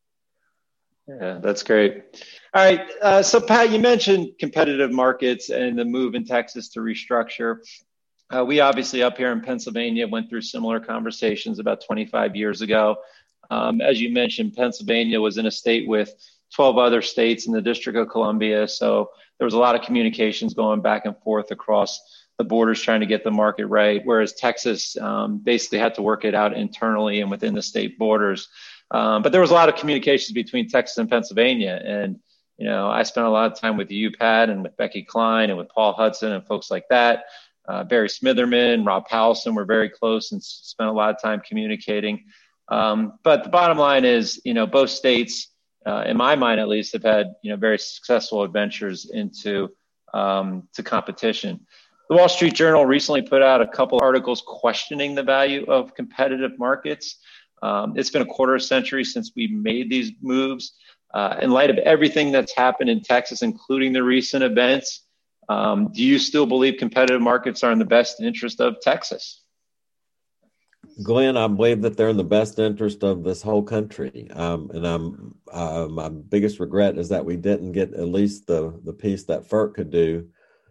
C: Yeah, that's great. All right. Uh, so, Pat, you mentioned competitive markets and the move in Texas to restructure. Uh, we obviously up here in Pennsylvania went through similar conversations about twenty-five years ago. Um, as you mentioned, Pennsylvania was in a state with twelve other states in the District of Columbia. So there was a lot of communications going back and forth across the borders trying to get the market right, whereas Texas um, basically had to work it out internally and within the state borders. Um, but there was a lot of communications between Texas and Pennsylvania. And, you know, I spent a lot of time with you, Pat, and with Becky Klein and with Paul Hudson and folks like that. Uh, Barry Smitherman, Rob Powelson were very close and spent a lot of time communicating. Um, but the bottom line is, you know, both states, Uh, in my mind, at least, have had, you know, very successful adventures into um, to competition. The Wall Street Journal recently put out a couple articles questioning the value of competitive markets. Um, it's been a quarter century since we made these moves. Uh, in light of everything that's happened in Texas, including the recent events, Um, do you still believe competitive markets are in the best interest of Texas?
D: Glenn, I believe that they're in the best interest of this whole country. Um, and I'm uh, my biggest regret is that we didn't get at least the, the piece that FERC could do,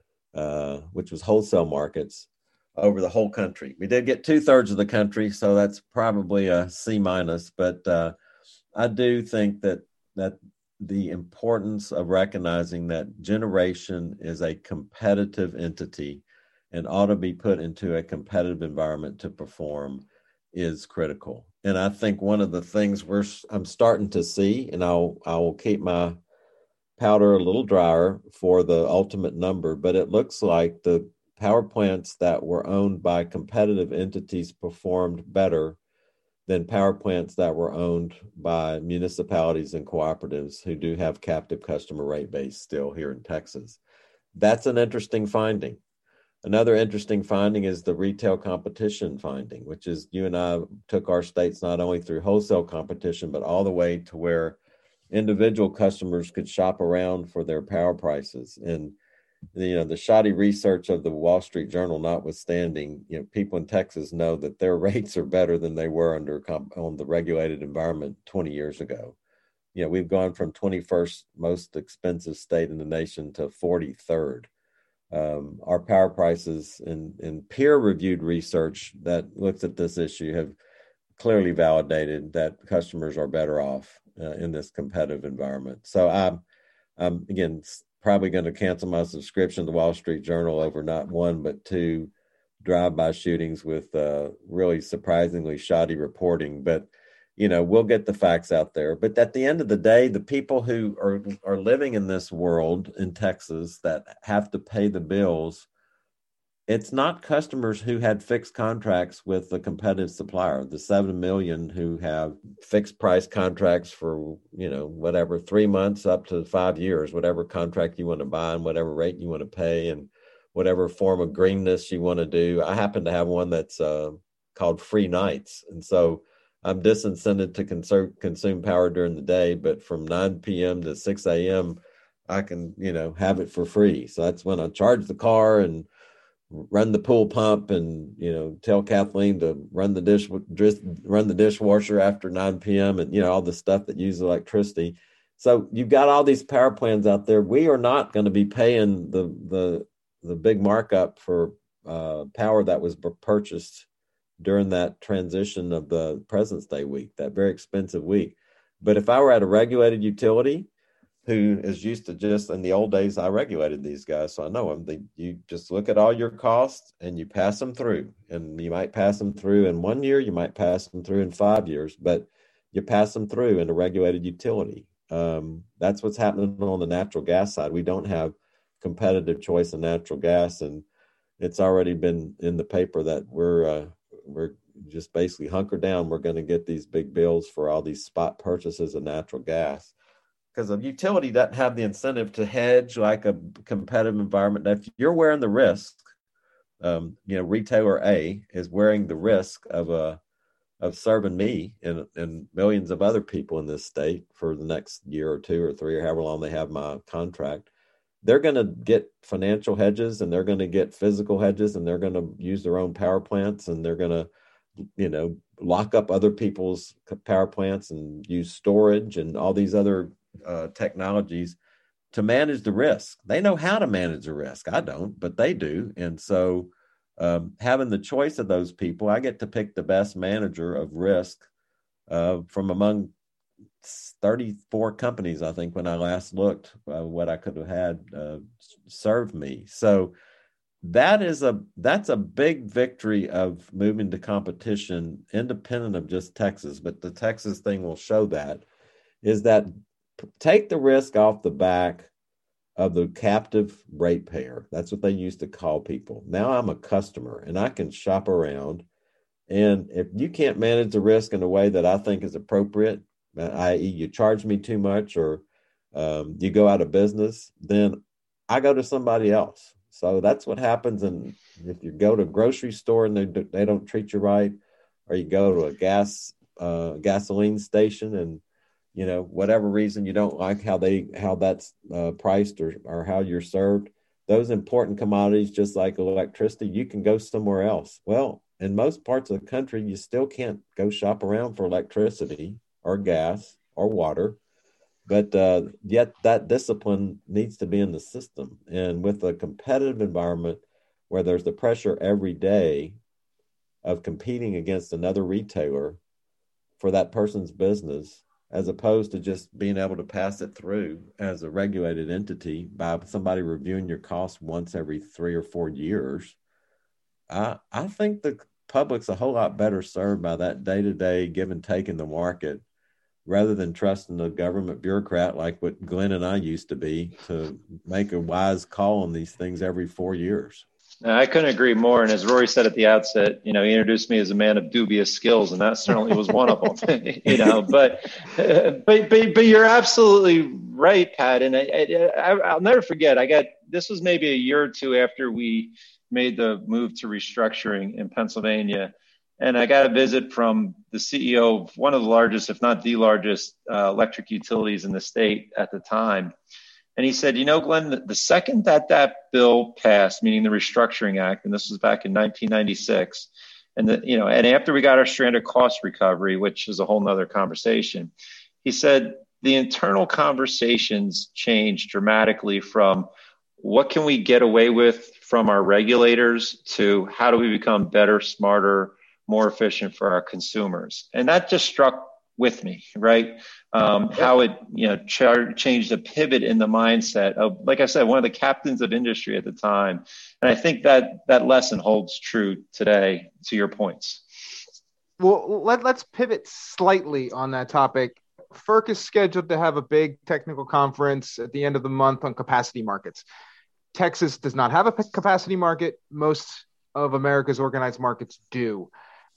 D: uh, which was wholesale markets over the whole country. We did get two thirds of the country, so that's probably a C minus. But uh, I do think that that the importance of recognizing that generation is a competitive entity and ought to be put into a competitive environment to perform is critical. And I think one of the things we're I'm starting to see, and I'll I will keep my powder a little drier for the ultimate number, but it looks like the power plants that were owned by competitive entities performed better than power plants that were owned by municipalities and cooperatives who do have captive customer rate base still here in Texas. That's an interesting finding. Another interesting finding is the retail competition finding, which is you and I took our states not only through wholesale competition, but all the way to where individual customers could shop around for their power prices. And you know, the shoddy research of the Wall Street Journal notwithstanding, you know, people in Texas know that their rates are better than they were under on the regulated environment twenty years ago. You know, we've gone from twenty-first most expensive state in the nation to forty-third. Um, our power prices in, in peer-reviewed research that looks at this issue have clearly validated that customers are better off uh, in this competitive environment. So I'm, I'm again, probably going to cancel my subscription to the Wall Street Journal over not one, but two drive-by shootings with uh, really surprisingly shoddy reporting. But, you know, we'll get the facts out there. But at the end of the day, the people who are, are living in this world in Texas that have to pay the bills, it's not customers who had fixed contracts with a competitive supplier, the seven million who have fixed price contracts for, you know, whatever, three months up to five years, whatever contract you want to buy and whatever rate you want to pay and whatever form of greenness you want to do. I happen to have one that's uh, called free nights. And so I'm disincented to consume, consume power during the day, but from nine p.m. to six a.m., I can, you know, have it for free. So that's when I charge the car and run the pool pump and, you know, tell Kathleen to run the dish, run the dishwasher after nine p.m. and, you know, all the stuff that uses electricity. So you've got all these power plans out there. We are not going to be paying the, the, the big markup for uh, power that was purchased during that transition of the President's Day week, that very expensive week. But if I were at a regulated utility who is used to just, in the old days, I regulated these guys, so I know them. They, you just look at all your costs and you pass them through. And you might pass them through in one year, you might pass them through in five years, but you pass them through in a regulated utility. Um, that's what's happening on the natural gas side. We don't have competitive choice in natural gas, and it's already been in the paper that we're uh, we're just basically hunkered down. We're going to get these big bills for all these spot purchases of natural gas because a utility doesn't have the incentive to hedge like a competitive environment. If you're wearing the risk, um, you know, retailer A is wearing the risk of a of serving me and, and millions of other people in this state for the next year or two or three or however long they have my contract. They're going to get financial hedges and they're going to get physical hedges and they're going to use their own power plants and they're going to, you know, lock up other people's power plants and use storage and all these other uh, technologies to manage the risk. They know how to manage the risk. I don't, but they do. And so um, having the choice of those people, I get to pick the best manager of risk uh, from among thirty-four companies, I think, when I last looked, uh, what I could have had uh, served me. So that is a that's a big victory of moving to competition, independent of just Texas. But the Texas thing will show that is that take the risk off the back of the captive ratepayer. That's what they used to call people. Now I'm a customer and I can shop around. And if you can't manage the risk in a way that I think is appropriate, that is you charge me too much or um, you go out of business, then I go to somebody else. So that's what happens. And if you go to a grocery store and they, they don't treat you right, or you go to a gas uh, gasoline station and, you know, whatever reason you don't like how they how that's uh, priced or, or how you're served, those important commodities, just like electricity, you can go somewhere else. Well, in most parts of the country, you still can't go shop around for electricity or gas or water. But uh, yet that discipline needs to be in the system. And with a competitive environment where there's the pressure every day of competing against another retailer for that person's business, as opposed to just being able to pass it through as a regulated entity by somebody reviewing your costs once every three or four years, I, I think the public's a whole lot better served by that day-to-day give and take in the market, rather than trusting a government bureaucrat like what Glenn and I used to be to make a wise call on these things every four years.
C: I couldn't agree more. And as Rory said at the outset, you know, he introduced me as a man of dubious skills, and that certainly was one of them. you know, but, uh, but but but you're absolutely right, Pat. And I, I, I'll never forget. I got this was maybe a year or two after we made the move to restructuring in Pennsylvania, and I got a visit from the C E O of one of the largest, if not the largest, uh, electric utilities in the state at the time. And he said, you know, Glenn, the, the second that that bill passed, meaning the Restructuring Act, and this was back in nineteen ninety-six, and the, you know, and after we got our stranded cost recovery, which is a whole nother conversation, he said the internal conversations changed dramatically from what can we get away with from our regulators to how do we become better, smarter, more efficient for our consumers. And that just struck with me, right? Um, how it, you know, char- changed a pivot in the mindset of, like I said, one of the captains of industry at the time. And I think that that lesson holds true today, to your points.
B: Well, let, let's pivot slightly on that topic. FERC is scheduled to have a big technical conference at the end of the month on capacity markets. Texas does not have a capacity market. Most of America's organized markets do.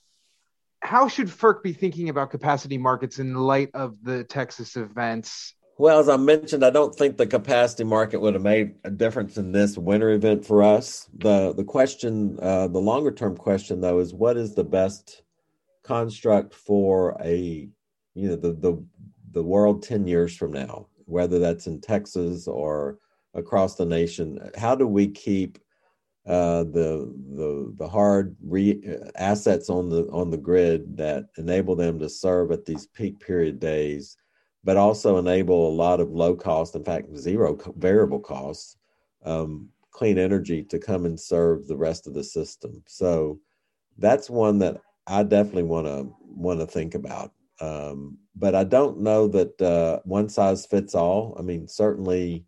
B: How should FERC be thinking about capacity markets in light of the Texas events?
D: Well, as I mentioned, I don't think the capacity market would have made a difference in this winter event for us. The the question, uh, the longer term question, though, is what is the best construct for a, you know, the the the world ten years from now, whether that's in Texas or across the nation? How do we keep Uh, the the the hard re- assets on the on the grid that enable them to serve at these peak period days, but also enable a lot of low cost, in fact zero variable costs, um, clean energy to come and serve the rest of the system. So that's one that I definitely want to want to think about. Um, but I don't know that uh, one size fits all. I mean, certainly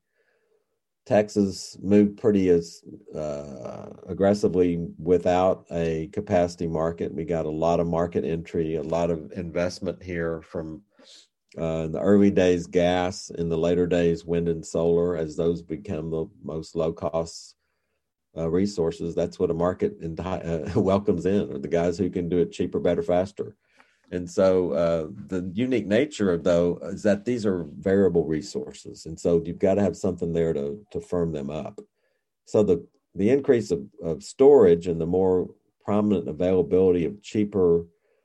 D: Texas moved pretty as uh, aggressively without a capacity market. We got a lot of market entry, a lot of investment here from uh, in the early days gas, in the later days wind and solar, as those become the most low cost uh, resources. That's what a market in, uh, welcomes in, or the guys who can do it cheaper, better, faster. And so uh, the unique nature of though is that these are variable resources. And so you've got to have something there to, to firm them up. So the, the increase of, of storage and the more prominent availability of cheaper,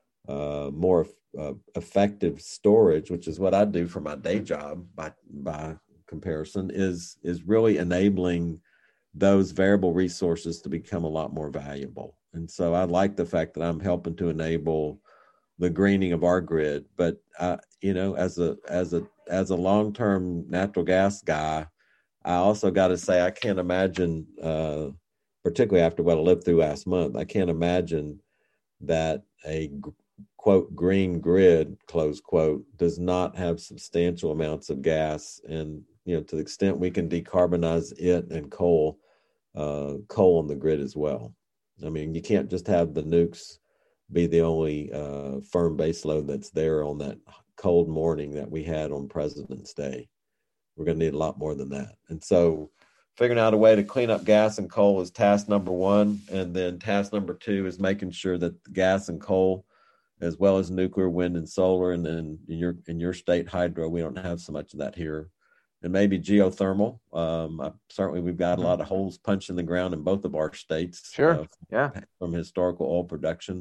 D: uh, more uh, effective storage, which is what I do for my day job by, by comparison, is, is really enabling those variable resources to become a lot more valuable. And so I like the fact that I'm helping to enable the greening of our grid. But uh, you know, as a as a as a long-term natural gas guy, I also got to say I can't imagine, uh, particularly after what I lived through last month, I can't imagine that a quote green grid close quote does not have substantial amounts of gas. And you know, to the extent we can decarbonize it and coal, uh, coal on the grid as well. I mean, you can't just have the nukes be the only uh, firm base load that's there on that cold morning that we had on President's Day. We're going to need a lot more than that. And so figuring out a way to clean up gas and coal is task number one. And then task number two is making sure that gas and coal, as well as nuclear, wind, and solar, and then in your in your state, hydro, we don't have so much of that here. And maybe geothermal. Um, I, certainly, we've got a lot of holes punched in the ground in both of our states.
B: Sure,
D: uh,
B: yeah.
D: From historical oil production.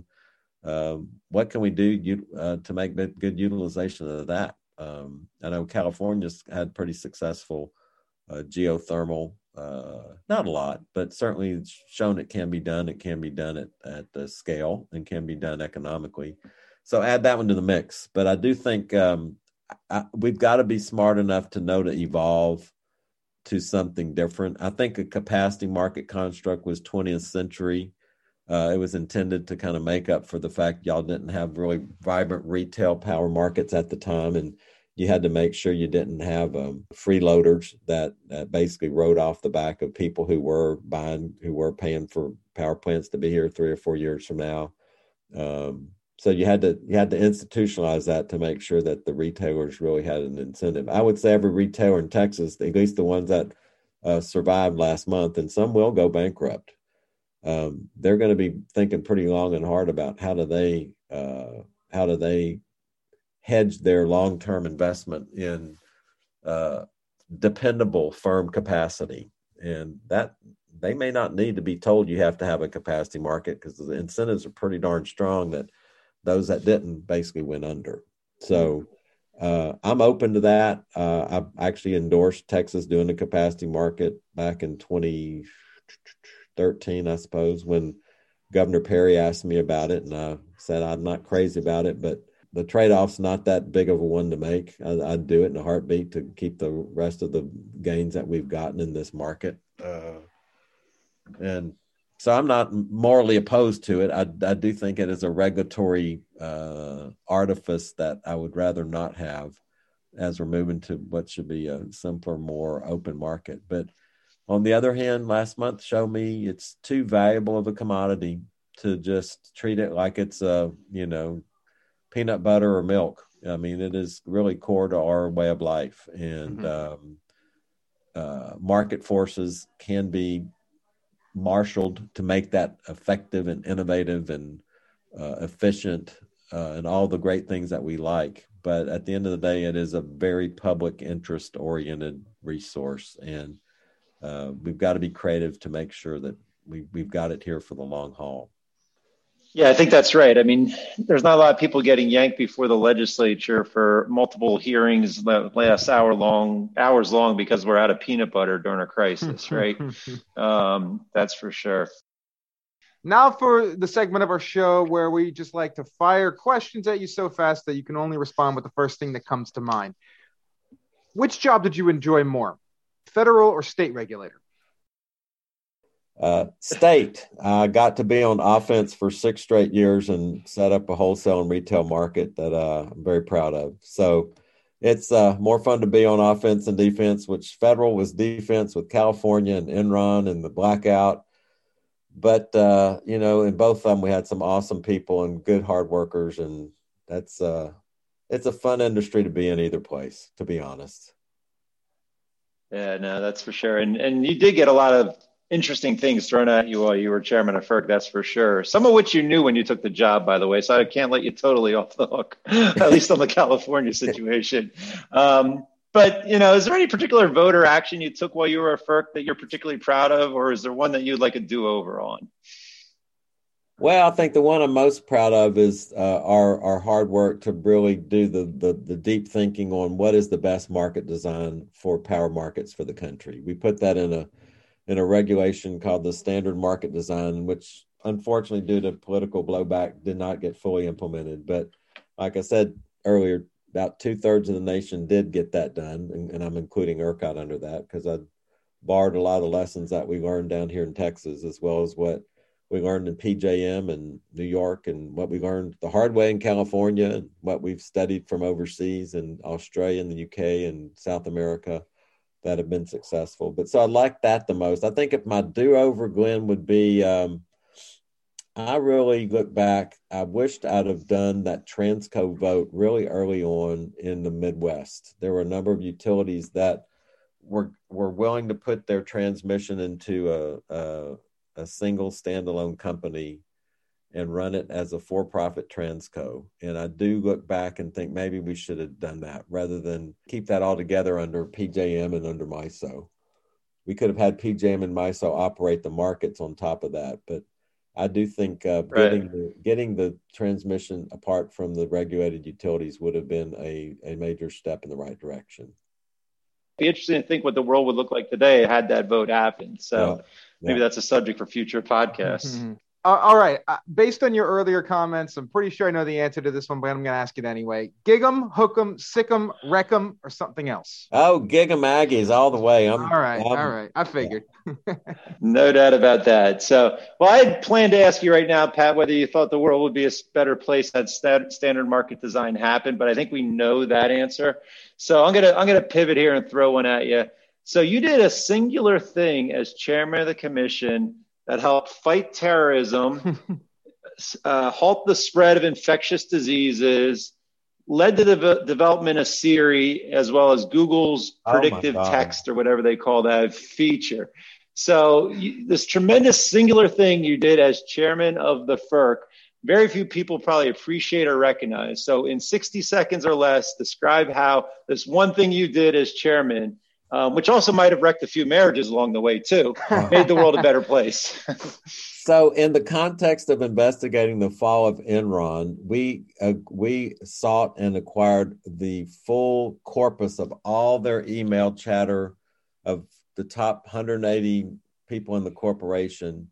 D: Um, what can we do uh, to make good utilization of that? Um, I know California's had pretty successful uh, geothermal uh, not a lot, but certainly it's shown it can be done. It can be done at, at the scale and can be done economically. So add that one to the mix. But I do think um, I, we've got to be smart enough to know to evolve to something different. I think a capacity market construct was twentieth century. Uh, it was intended to kind of make up for the fact y'all didn't have really vibrant retail power markets at the time, and you had to make sure you didn't have um, freeloaders that, that basically rode off the back of people who were buying, who were paying for power plants to be here three or four years from now. Um, so you had to you had to institutionalize that to make sure that the retailers really had an incentive. I would say every retailer in Texas, at least the ones that uh, survived last month, and some will go bankrupt. Um, they're going to be thinking pretty long and hard about how do they uh, how do they hedge their long-term investment in uh, dependable firm capacity, and that they may not need to be told you have to have a capacity market because the incentives are pretty darn strong that those that didn't basically went under. So uh, I'm open to that. Uh, I actually endorsed Texas doing the capacity market back in twenty thirteen, I suppose, when Governor Perry asked me about it, and I said I'm not crazy about it, but the trade-off's not that big of a one to make. I, I'd do it in a heartbeat to keep the rest of the gains that we've gotten in this market. Uh, and so I'm not morally opposed to it. I, I do think it is a regulatory uh, artifice that I would rather not have as we're moving to what should be a simpler, more open market. But on the other hand, last month showed me it's too valuable of a commodity to just treat it like it's a, you know, peanut butter or milk. I mean, it is really core to our way of life, and mm-hmm. um, uh, market forces can be marshaled to make that effective and innovative and uh, efficient uh, and all the great things that we like. But at the end of the day, it is a very public interest oriented resource, and uh, we've got to be creative to make sure that we, we've got it here for the long haul.
C: Yeah, I think that's right. I mean, there's not a lot of people getting yanked before the legislature for multiple hearings that last hour long, hours long, because we're out of peanut butter during a crisis, right? um, that's for sure.
B: Now for the segment of our show where we just like to fire questions at you so fast that you can only respond with the first thing that comes to mind. Which job did you enjoy more, federal or state regulator?
D: Uh, state. I got to be on offense for six straight years and set up a wholesale and retail market that uh, I'm very proud of. So it's uh, more fun to be on offense and defense, which federal was defense with California and Enron and the blackout. But, uh, you know, in both of them, we had some awesome people and good hard workers. And that's uh, it's a fun industry to be in either place, to be honest.
C: Yeah, no, that's for sure. And and you did get a lot of interesting things thrown at you while you were chairman of F E R C, that's for sure. Some of which you knew when you took the job, by the way, so I can't let you totally off the hook, at least on the California situation. Um, but, you know, is there any particular voter action you took while you were at F E R C that you're particularly proud of, or is there one that you'd like a do-over on?
D: Well, I think the one I'm most proud of is uh, our our hard work to really do the, the the deep thinking on what is the best market design for power markets for the country. We put that in a in a regulation called the Standard Market Design, which unfortunately due to political blowback did not get fully implemented. But like I said earlier, about two thirds of the nation did get that done. And, and I'm including ERCOT under that because I borrowed a lot of the lessons that we learned down here in Texas, as well as what we learned in P J M and New York, and what we learned the hard way in California, and what we've studied from overseas in Australia and the U K and South America that have been successful. But so I like that the most. I think if my do-over, Glenn, would be, um, I really look back, I wished I'd have done that Transco vote really early on in the Midwest. There were a number of utilities that were were willing to put their transmission into a, a, a single standalone company and run it as a for-profit Transco. And I do look back and think maybe we should have done that rather than keep that all together under P J M and under MISO. We could have had P J M and MISO operate the markets on top of that. But I do think uh,
C: right.
D: getting, the, getting the transmission apart from the regulated utilities would have been a, a major step in the right direction.
C: be interesting to think what the world would look like today had that vote happened. So
D: yeah. Yeah.
C: maybe that's a subject for future podcasts.
B: Mm-hmm. Uh, all right. Uh, based on your earlier comments, I'm pretty sure I know the answer to this one, but I'm going to ask it anyway. Gig 'em, hook 'em, sick 'em, wreck 'em, or something else?
D: Oh, Gig 'em Aggies all the way. I'm,
B: all right.
D: I'm,
B: all right. I figured.
C: Yeah. No doubt about that. So, well, I had planned to ask you right now, Pat, whether you thought the world would be a better place had st- standard market design happened, but I think we know that answer. So I'm going to, I'm going to pivot here and throw one at you. So you did a singular thing as chairman of the commission that helped fight terrorism, uh, halt the spread of infectious diseases, led to the v- development of Siri, as well as Google's predictive
D: oh
C: text or whatever they call that feature. So you, this tremendous singular thing you did as chairman of the F E R C, very few people probably appreciate or recognize. So in sixty seconds or less, describe how this one thing you did as chairman, um, which also might have wrecked a few marriages along the way too, made the world a better place.
D: So in the context of investigating the fall of Enron, we uh, we sought and acquired the full corpus of all their email chatter of the top one hundred eighty people in the corporation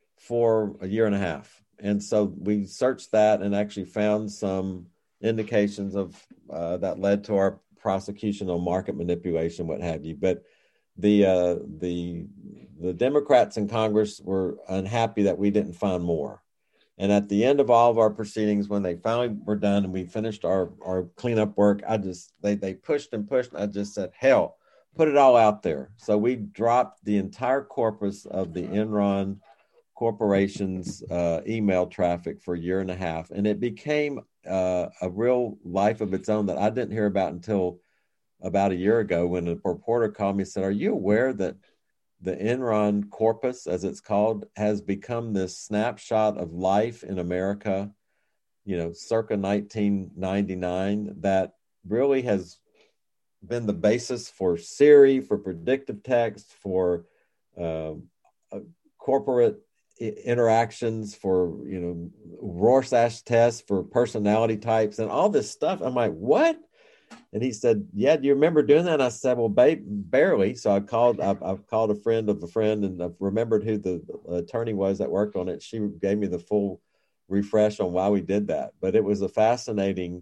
D: for a year and a half. And so we searched that and actually found some indications of uh, that led to our prosecution on market manipulation, what have you. But the uh, the the Democrats in Congress were unhappy that we didn't find more. And at the end of all of our proceedings, when they finally were done and we finished our, our cleanup work, I just, they, they pushed and pushed. And I just said, hell, put it all out there. So we dropped the entire corpus of the Enron Corporation's uh, email traffic for a year and a half. And it became uh, a real life of its own that I didn't hear about until about a year ago when a reporter called me and said, are you aware that the Enron corpus, as it's called, has become this snapshot of life in America, you know, circa nineteen ninety-nine, that really has been the basis for Siri, for predictive text, for uh, uh, corporate interactions, for, you know, Rorschach tests for personality types and all this stuff. I'm like, what? And he said, yeah, do you remember doing that? And I said, well, babe, barely. So I called, I, I called a friend of a friend and I remembered who the attorney was that worked on it. She gave me the full refresh on why we did that. But it was a fascinating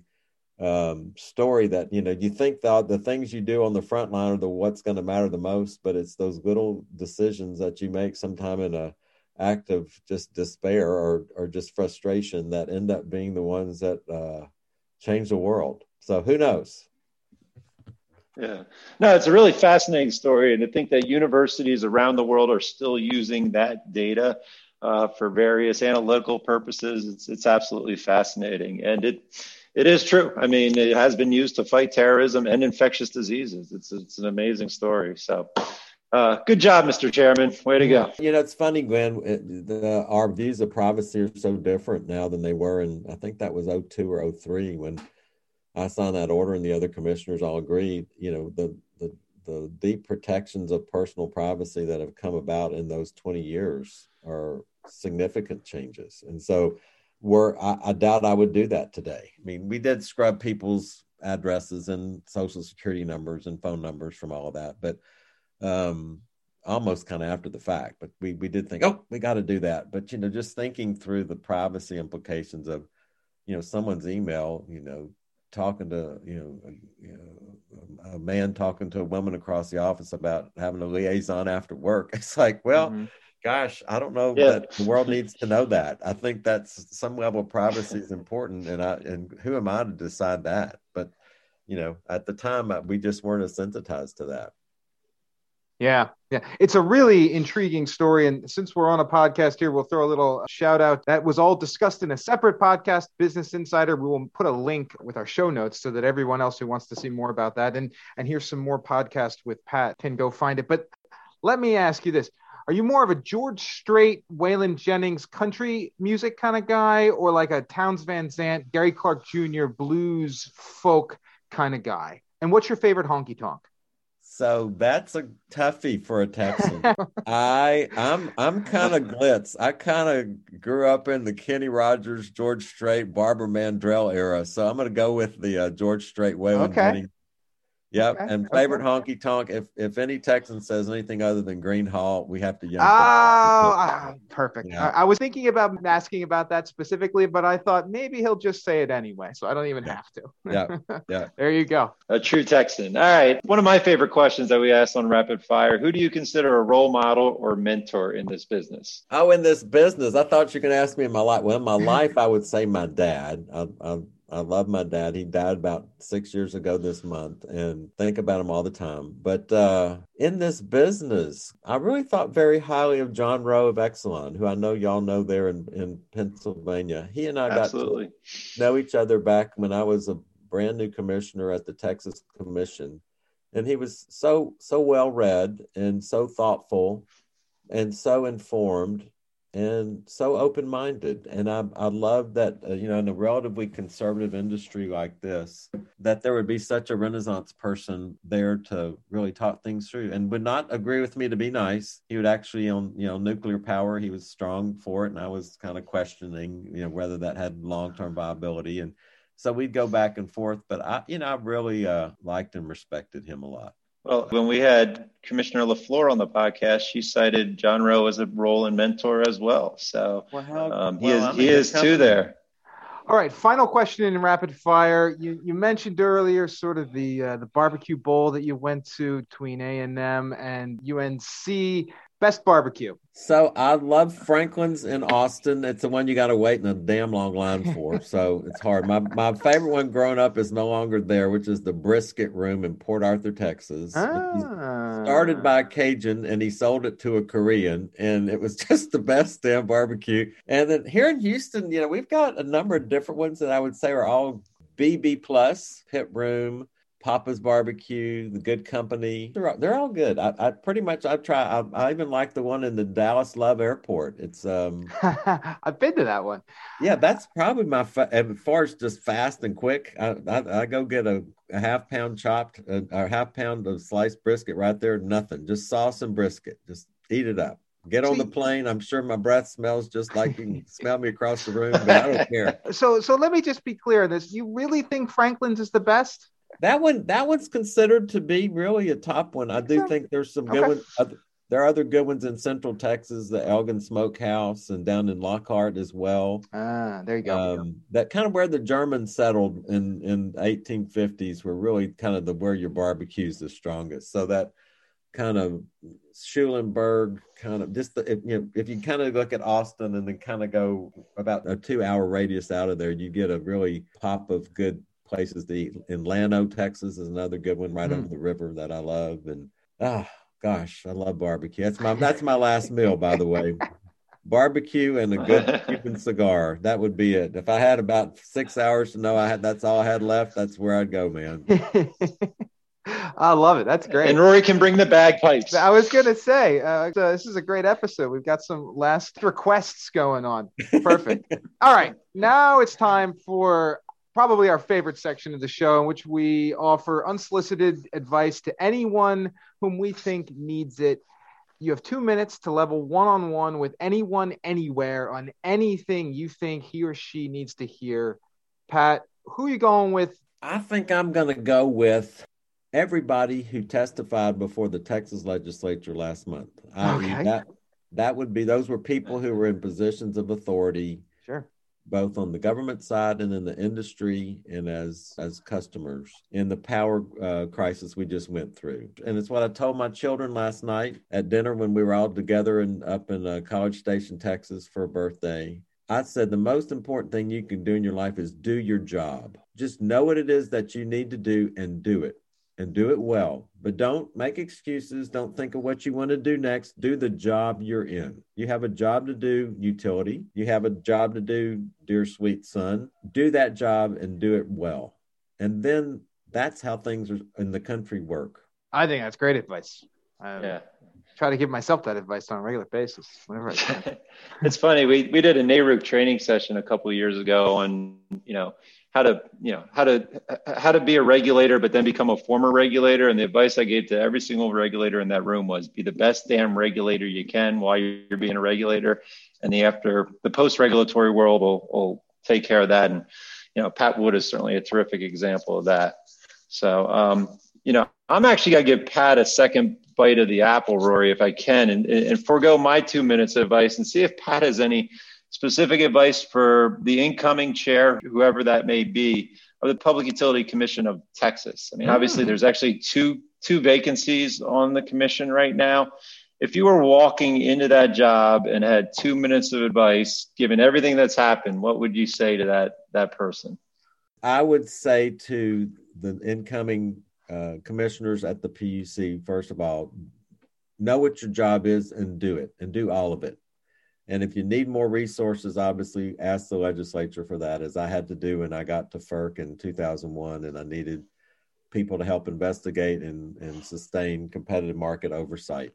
D: um, story that, you know, you think the, the things you do on the front line are the what's going to matter the most, but it's those little decisions that you make sometime in a act of just despair or, or just frustration that end up being the ones that uh, change the world. So who knows?
C: Yeah, no, it's a really fascinating story. And I think that universities around the world are still using that data uh, for various analytical purposes. It's it's absolutely fascinating. And it it is true. I mean, it has been used to fight terrorism and infectious diseases. It's it's an amazing story. So uh, good job, Mister Chairman. Way to go.
D: You know, it's funny, Glenn, it, the, our views of privacy are so different now than they were in, I think that was oh two or oh three when I signed that order and the other commissioners all agreed. You know, the, the the deep protections of personal privacy that have come about in those twenty years are significant changes. And so we're, I, I doubt I would do that today. I mean, we did scrub people's addresses and social security numbers and phone numbers from all of that, but um, almost kind of after the fact. But we, we did think, oh, we got to do that. But, you know, just thinking through the privacy implications of, you know, someone's email, you know, talking to, you know, you know, a man talking to a woman across the office about having a liaison after work. It's like, well, mm-hmm. gosh, I don't know yeah. that the world needs to know that. I think that's some level of privacy is important. And I, and who am I to decide that? But, you know, at the time we just weren't as sensitized to that.
B: Yeah, yeah. It's a really intriguing story. And since we're on a podcast here, we'll throw a little shout out. That was all discussed in a separate podcast, Business Insider. We will put a link with our show notes so that everyone else who wants to see more about that and, and hear some more podcasts with Pat can go find it. But let me ask you this. Are you more of a George Strait, Waylon Jennings country music kind of guy, or like a Townes Van Zandt, Gary Clark Junior blues folk kind of guy? And what's your favorite honky tonk?
D: So that's a toughie for a Texan. I I'm I'm kind of glitz. I kind of grew up in the Kenny Rogers, George Strait, Barbara Mandrell era. So I'm going to go with the uh, George Strait, Waylon
B: okay.
D: Jennings. Yep.
B: Okay,
D: And favorite honky tonk. If if any Texan says anything other than Green Hall, we have to yell.
B: Oh, ah, perfect.
D: Yeah.
B: I, I was thinking about asking about that specifically, but I thought maybe he'll just say it anyway, so I don't even
D: Yeah.
B: have to.
D: Yeah. Yeah.
B: There you go.
C: A true Texan. All right. One of my favorite questions that we asked on Rapid Fire: who do you consider a role model or mentor in this business?
D: Oh, in this business, I thought you could ask me in my life. Well, in my life, I would say my dad. I, I I love my dad. He died about six years ago this month, and think about him all the time. But uh, in this business, I really thought very highly of John Rowe of Exelon, who I know y'all know there in, in Pennsylvania. He and I
C: Absolutely.
D: got to know each other back when I was a brand new commissioner at the Texas Commission. And he was so, so well read and so thoughtful and so informed and so open-minded. And I, I love that, uh, you know, in a relatively conservative industry like this, that there would be such a Renaissance person there to really talk things through and would not agree with me to be nice. He would actually, on, you know, nuclear power, he was strong for it. And I was kind of questioning, you know, whether that had long-term viability. And so we'd go back and forth, but I, you know, I really uh, liked and respected him a lot.
C: Well, when we had Commissioner LaFleur on the podcast, she cited John Rowe as a role and mentor as well. So
D: Well, how,
C: um, he
D: well,
C: is
D: I'm
C: he
D: in
C: is
D: good
C: too
D: company.
C: there.
B: All right, final question in rapid fire. You you mentioned earlier sort of the uh, the barbecue bowl that you went to between A and M and U N C. Best barbecue.
D: So I love Franklin's in Austin. It's the one you got to wait in a damn long line for. So it's hard. My my favorite one growing up is no longer there, which is the Brisket Room in Port Arthur, Texas.
B: Ah.
D: Started by a Cajun and he sold it to a Korean, and it was just the best damn barbecue. And then here in Houston, you know, we've got a number of different ones that I would say are all B B plus, Pit Room, Papa's Barbecue, The Good Company. They're all, they're all good. I, I pretty much, I try, I, I even like the one in the Dallas Love Airport. It's, um,
B: I've been to that one.
D: yeah, that's probably my, fa- as far as just fast and quick, I, I, I go get a, a half pound chopped, uh, or half pound of sliced brisket right there. Nothing, just sauce and brisket. Just eat it up. Get on
B: See,
D: the plane. I'm sure my breath smells just like you can smell me across the room, but I don't care.
B: So, so let me just be clear on this. You really think Franklin's is the best?
D: That one, that one's considered to be really a top one. I do
B: Okay.
D: think there's some good
B: Okay.
D: ones. Other, there are other good ones in Central Texas, the Elgin Smokehouse, and down in Lockhart as well.
B: Ah, there you go.
D: Um, that kind of where the Germans settled in in eighteen fifties were really kind of the where your barbecue's the strongest. So that kind of Schulenburg, kind of just the, if, you know, if you kind of look at Austin and then kind of go about a two hour radius out of there, you get a really pop of good places to eat. In Llano, Texas is another good one right mm. over the river that I love. And ah, oh, gosh, I love barbecue. That's my that's my last meal, by the way. Barbecue and a good Cuban cigar. That would be it. If I had about six hours to know I had that's all I had left, that's where I'd go, man.
B: I love it. That's great.
C: And Rory can bring the bagpipes.
B: I was going to say, uh, so this is a great episode. We've got some last requests going on. Perfect. All right. Now it's time for probably our favorite section of the show, in which we offer unsolicited advice to anyone whom we think needs it. You have two minutes to level one-on-one with anyone, anywhere, on anything you think he or she needs to hear. Pat, who are you going with?
D: I think I'm going to go with everybody who testified before the Texas legislature last month. I
B: Okay.
D: mean, that, that would be, those were people who were in positions of authority.
B: Sure.
D: Both on the government side and in the industry and as as customers in the power uh, crisis we just went through. And it's what I told my children last night at dinner when we were all together and up in uh, College Station, Texas for a birthday. I said the most important thing you can do in your life is do your job. Just know what it is that you need to do and do it. And do it well, but don't make excuses. Don't think of what you want to do next. Do the job you're in. You have a job to do, utility. You have a job to do, dear sweet son. Do that job and do it well. And then that's how things in the country work.
B: I think that's great advice. Um,
C: yeah.
B: Try to give myself that advice on a regular basis. Whenever I can.
C: It's funny. We we did a N A R U C training session a couple of years ago on, you know, how to, you know, how to, how to be a regulator, but then become a former regulator. And the advice I gave to every single regulator in that room was be the best damn regulator you can while you're being a regulator. And the after the post-regulatory world will, will take care of that. And, you know, Pat Wood is certainly a terrific example of that. So, um, you know, I'm actually going to give Pat a second bite of the apple, Rory, if I can, and, and forego my two minutes of advice and see if Pat has any specific advice for the incoming chair, whoever that may be, of the Public Utility Commission of Texas. I mean, obviously, there's actually two two vacancies on the commission right now. If you were walking into that job and had two minutes of advice, given everything that's happened, what would you say to that that person?
D: I would say to the incoming uh, commissioners at the P U C, first of all, know what your job is and do it, and do all of it. And if you need more resources, obviously ask the legislature for that, as I had to do when I got to FERC in two thousand one, and I needed people to help investigate and, and sustain competitive market oversight.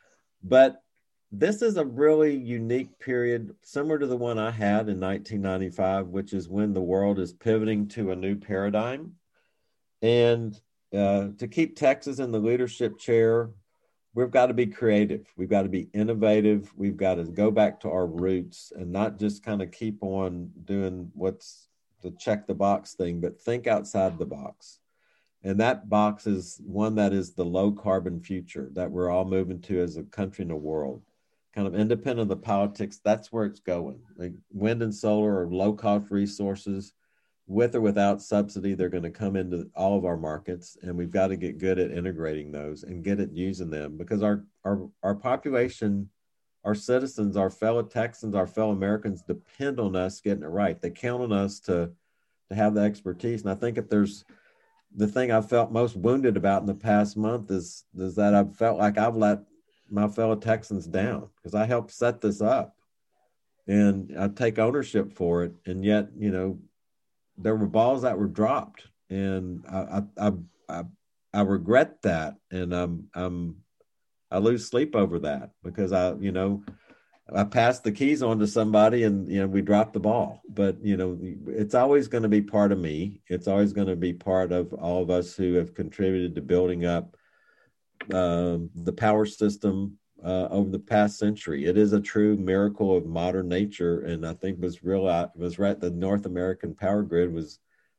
D: But this is a really unique period, similar to the one I had in nineteen ninety-five, which is when the world is pivoting to a new paradigm. And uh, to keep Texas in the leadership chair, we've got to be creative. We've got to be innovative. We've got to go back to our roots and not just kind of keep on doing what's the check the box thing, but think outside the box. And that box is one that is the low carbon future that we're all moving to as a country and a world. Kind of independent of the politics, that's where it's going. Like wind and solar are low cost resources. With or without subsidy, they're going to come into all of our markets, and we've got to get good at integrating those and get at using them, because our our our population, our citizens, our fellow Texans, our fellow Americans depend on us getting it right. They count on us to to have the expertise. And I think if there's the thing I've felt most wounded about in the past month is is that I've felt like I've let my fellow Texans down, because I helped set this up, and I take ownership for it, and yet, you know, there were balls that were dropped, and I I I, I regret that, and I'm I'm I lose sleep over that, because I you know I passed the keys on to somebody, and you know we dropped the ball. But you know it's always going to be part of me. It's always going to be part of all of us who have contributed to building up uh, the power system uh, over the past century. It is a true miracle of modern nature, and I think was real was right. The North American power grid was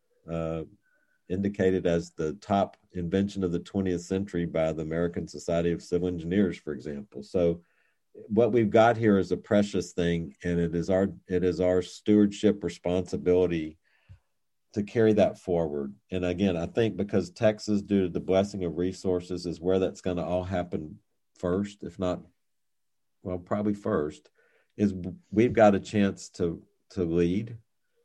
D: uh, indicated as the top invention of the twentieth century by the American Society of Civil Engineers, for example. So what we've got here is a precious thing, and it is our it is our stewardship responsibility to carry that forward. And again, I think because Texas, due to the blessing of resources, is where that's going to all happen first, if not, well, probably first, is we've got a chance to to lead,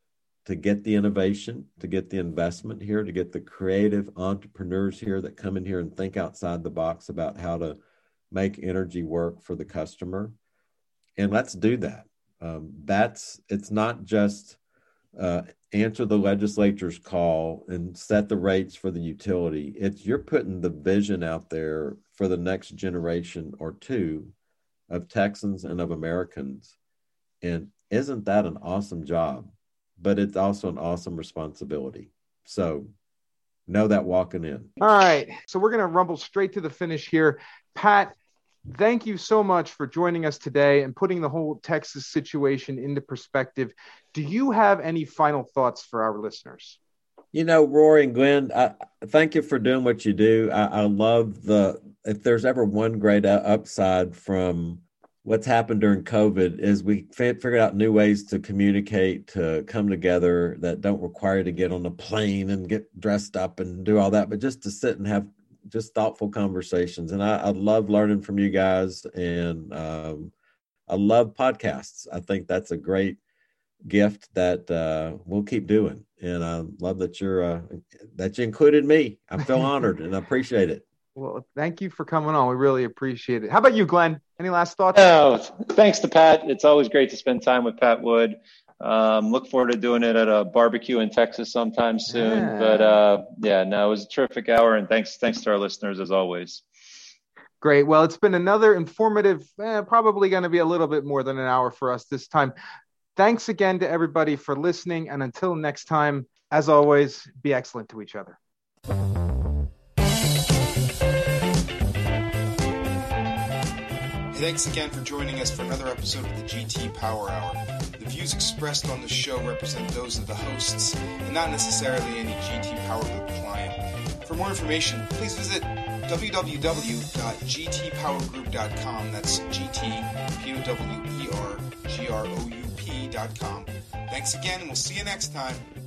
D: to get the innovation, to get the investment here, to get the creative entrepreneurs here that come in here and think outside the box about how to make energy work for the customer. And let's do that. Um, that's, it's not just uh, answer the legislature's call and set the rates for the utility. It's you're putting the vision out there for the next generation or two of Texans and of Americans. And isn't that an awesome job? But it's also an awesome responsibility. So know that walking in.
B: All right. So we're going to rumble straight to the finish here. Pat, thank you so much for joining us today and putting the whole Texas situation into perspective. Do you have any final thoughts for our listeners?
D: You know, Rory and Glenn, I, thank you for doing what you do. I, I love the, if there's ever one great upside from what's happened during COVID, is we figured out new ways to communicate, to come together that don't require you to get on a plane and get dressed up and do all that, but just to sit and have just thoughtful conversations. And I, I love learning from you guys, and um, I love podcasts. I think that's a great gift that uh, we'll keep doing. And I love that you're uh, that you included me. I feel honored and I appreciate it.
B: Well, thank you for coming on. We really appreciate it. How about you, Glenn? Any last thoughts?
C: Oh, thanks to Pat. It's always great to spend time with Pat Wood. Um, look forward to doing it at a barbecue in Texas sometime soon. Yeah. But uh, yeah, no, it was a terrific hour, and thanks, thanks to our listeners as always.
B: Great. Well, it's been another informative, eh, probably going to be a little bit more than an hour for us this time. Thanks again to everybody for listening. And until next time, as always, be excellent to each other.
A: Thanks again for joining us for another episode of the G T Power Hour. The views expressed on the show represent those of the hosts and not necessarily any G T Power Group client. For more information, please visit w w w dot g t power group dot com. That's G T, P O W E R G R O U P dot com. Thanks again, and we'll see you next time.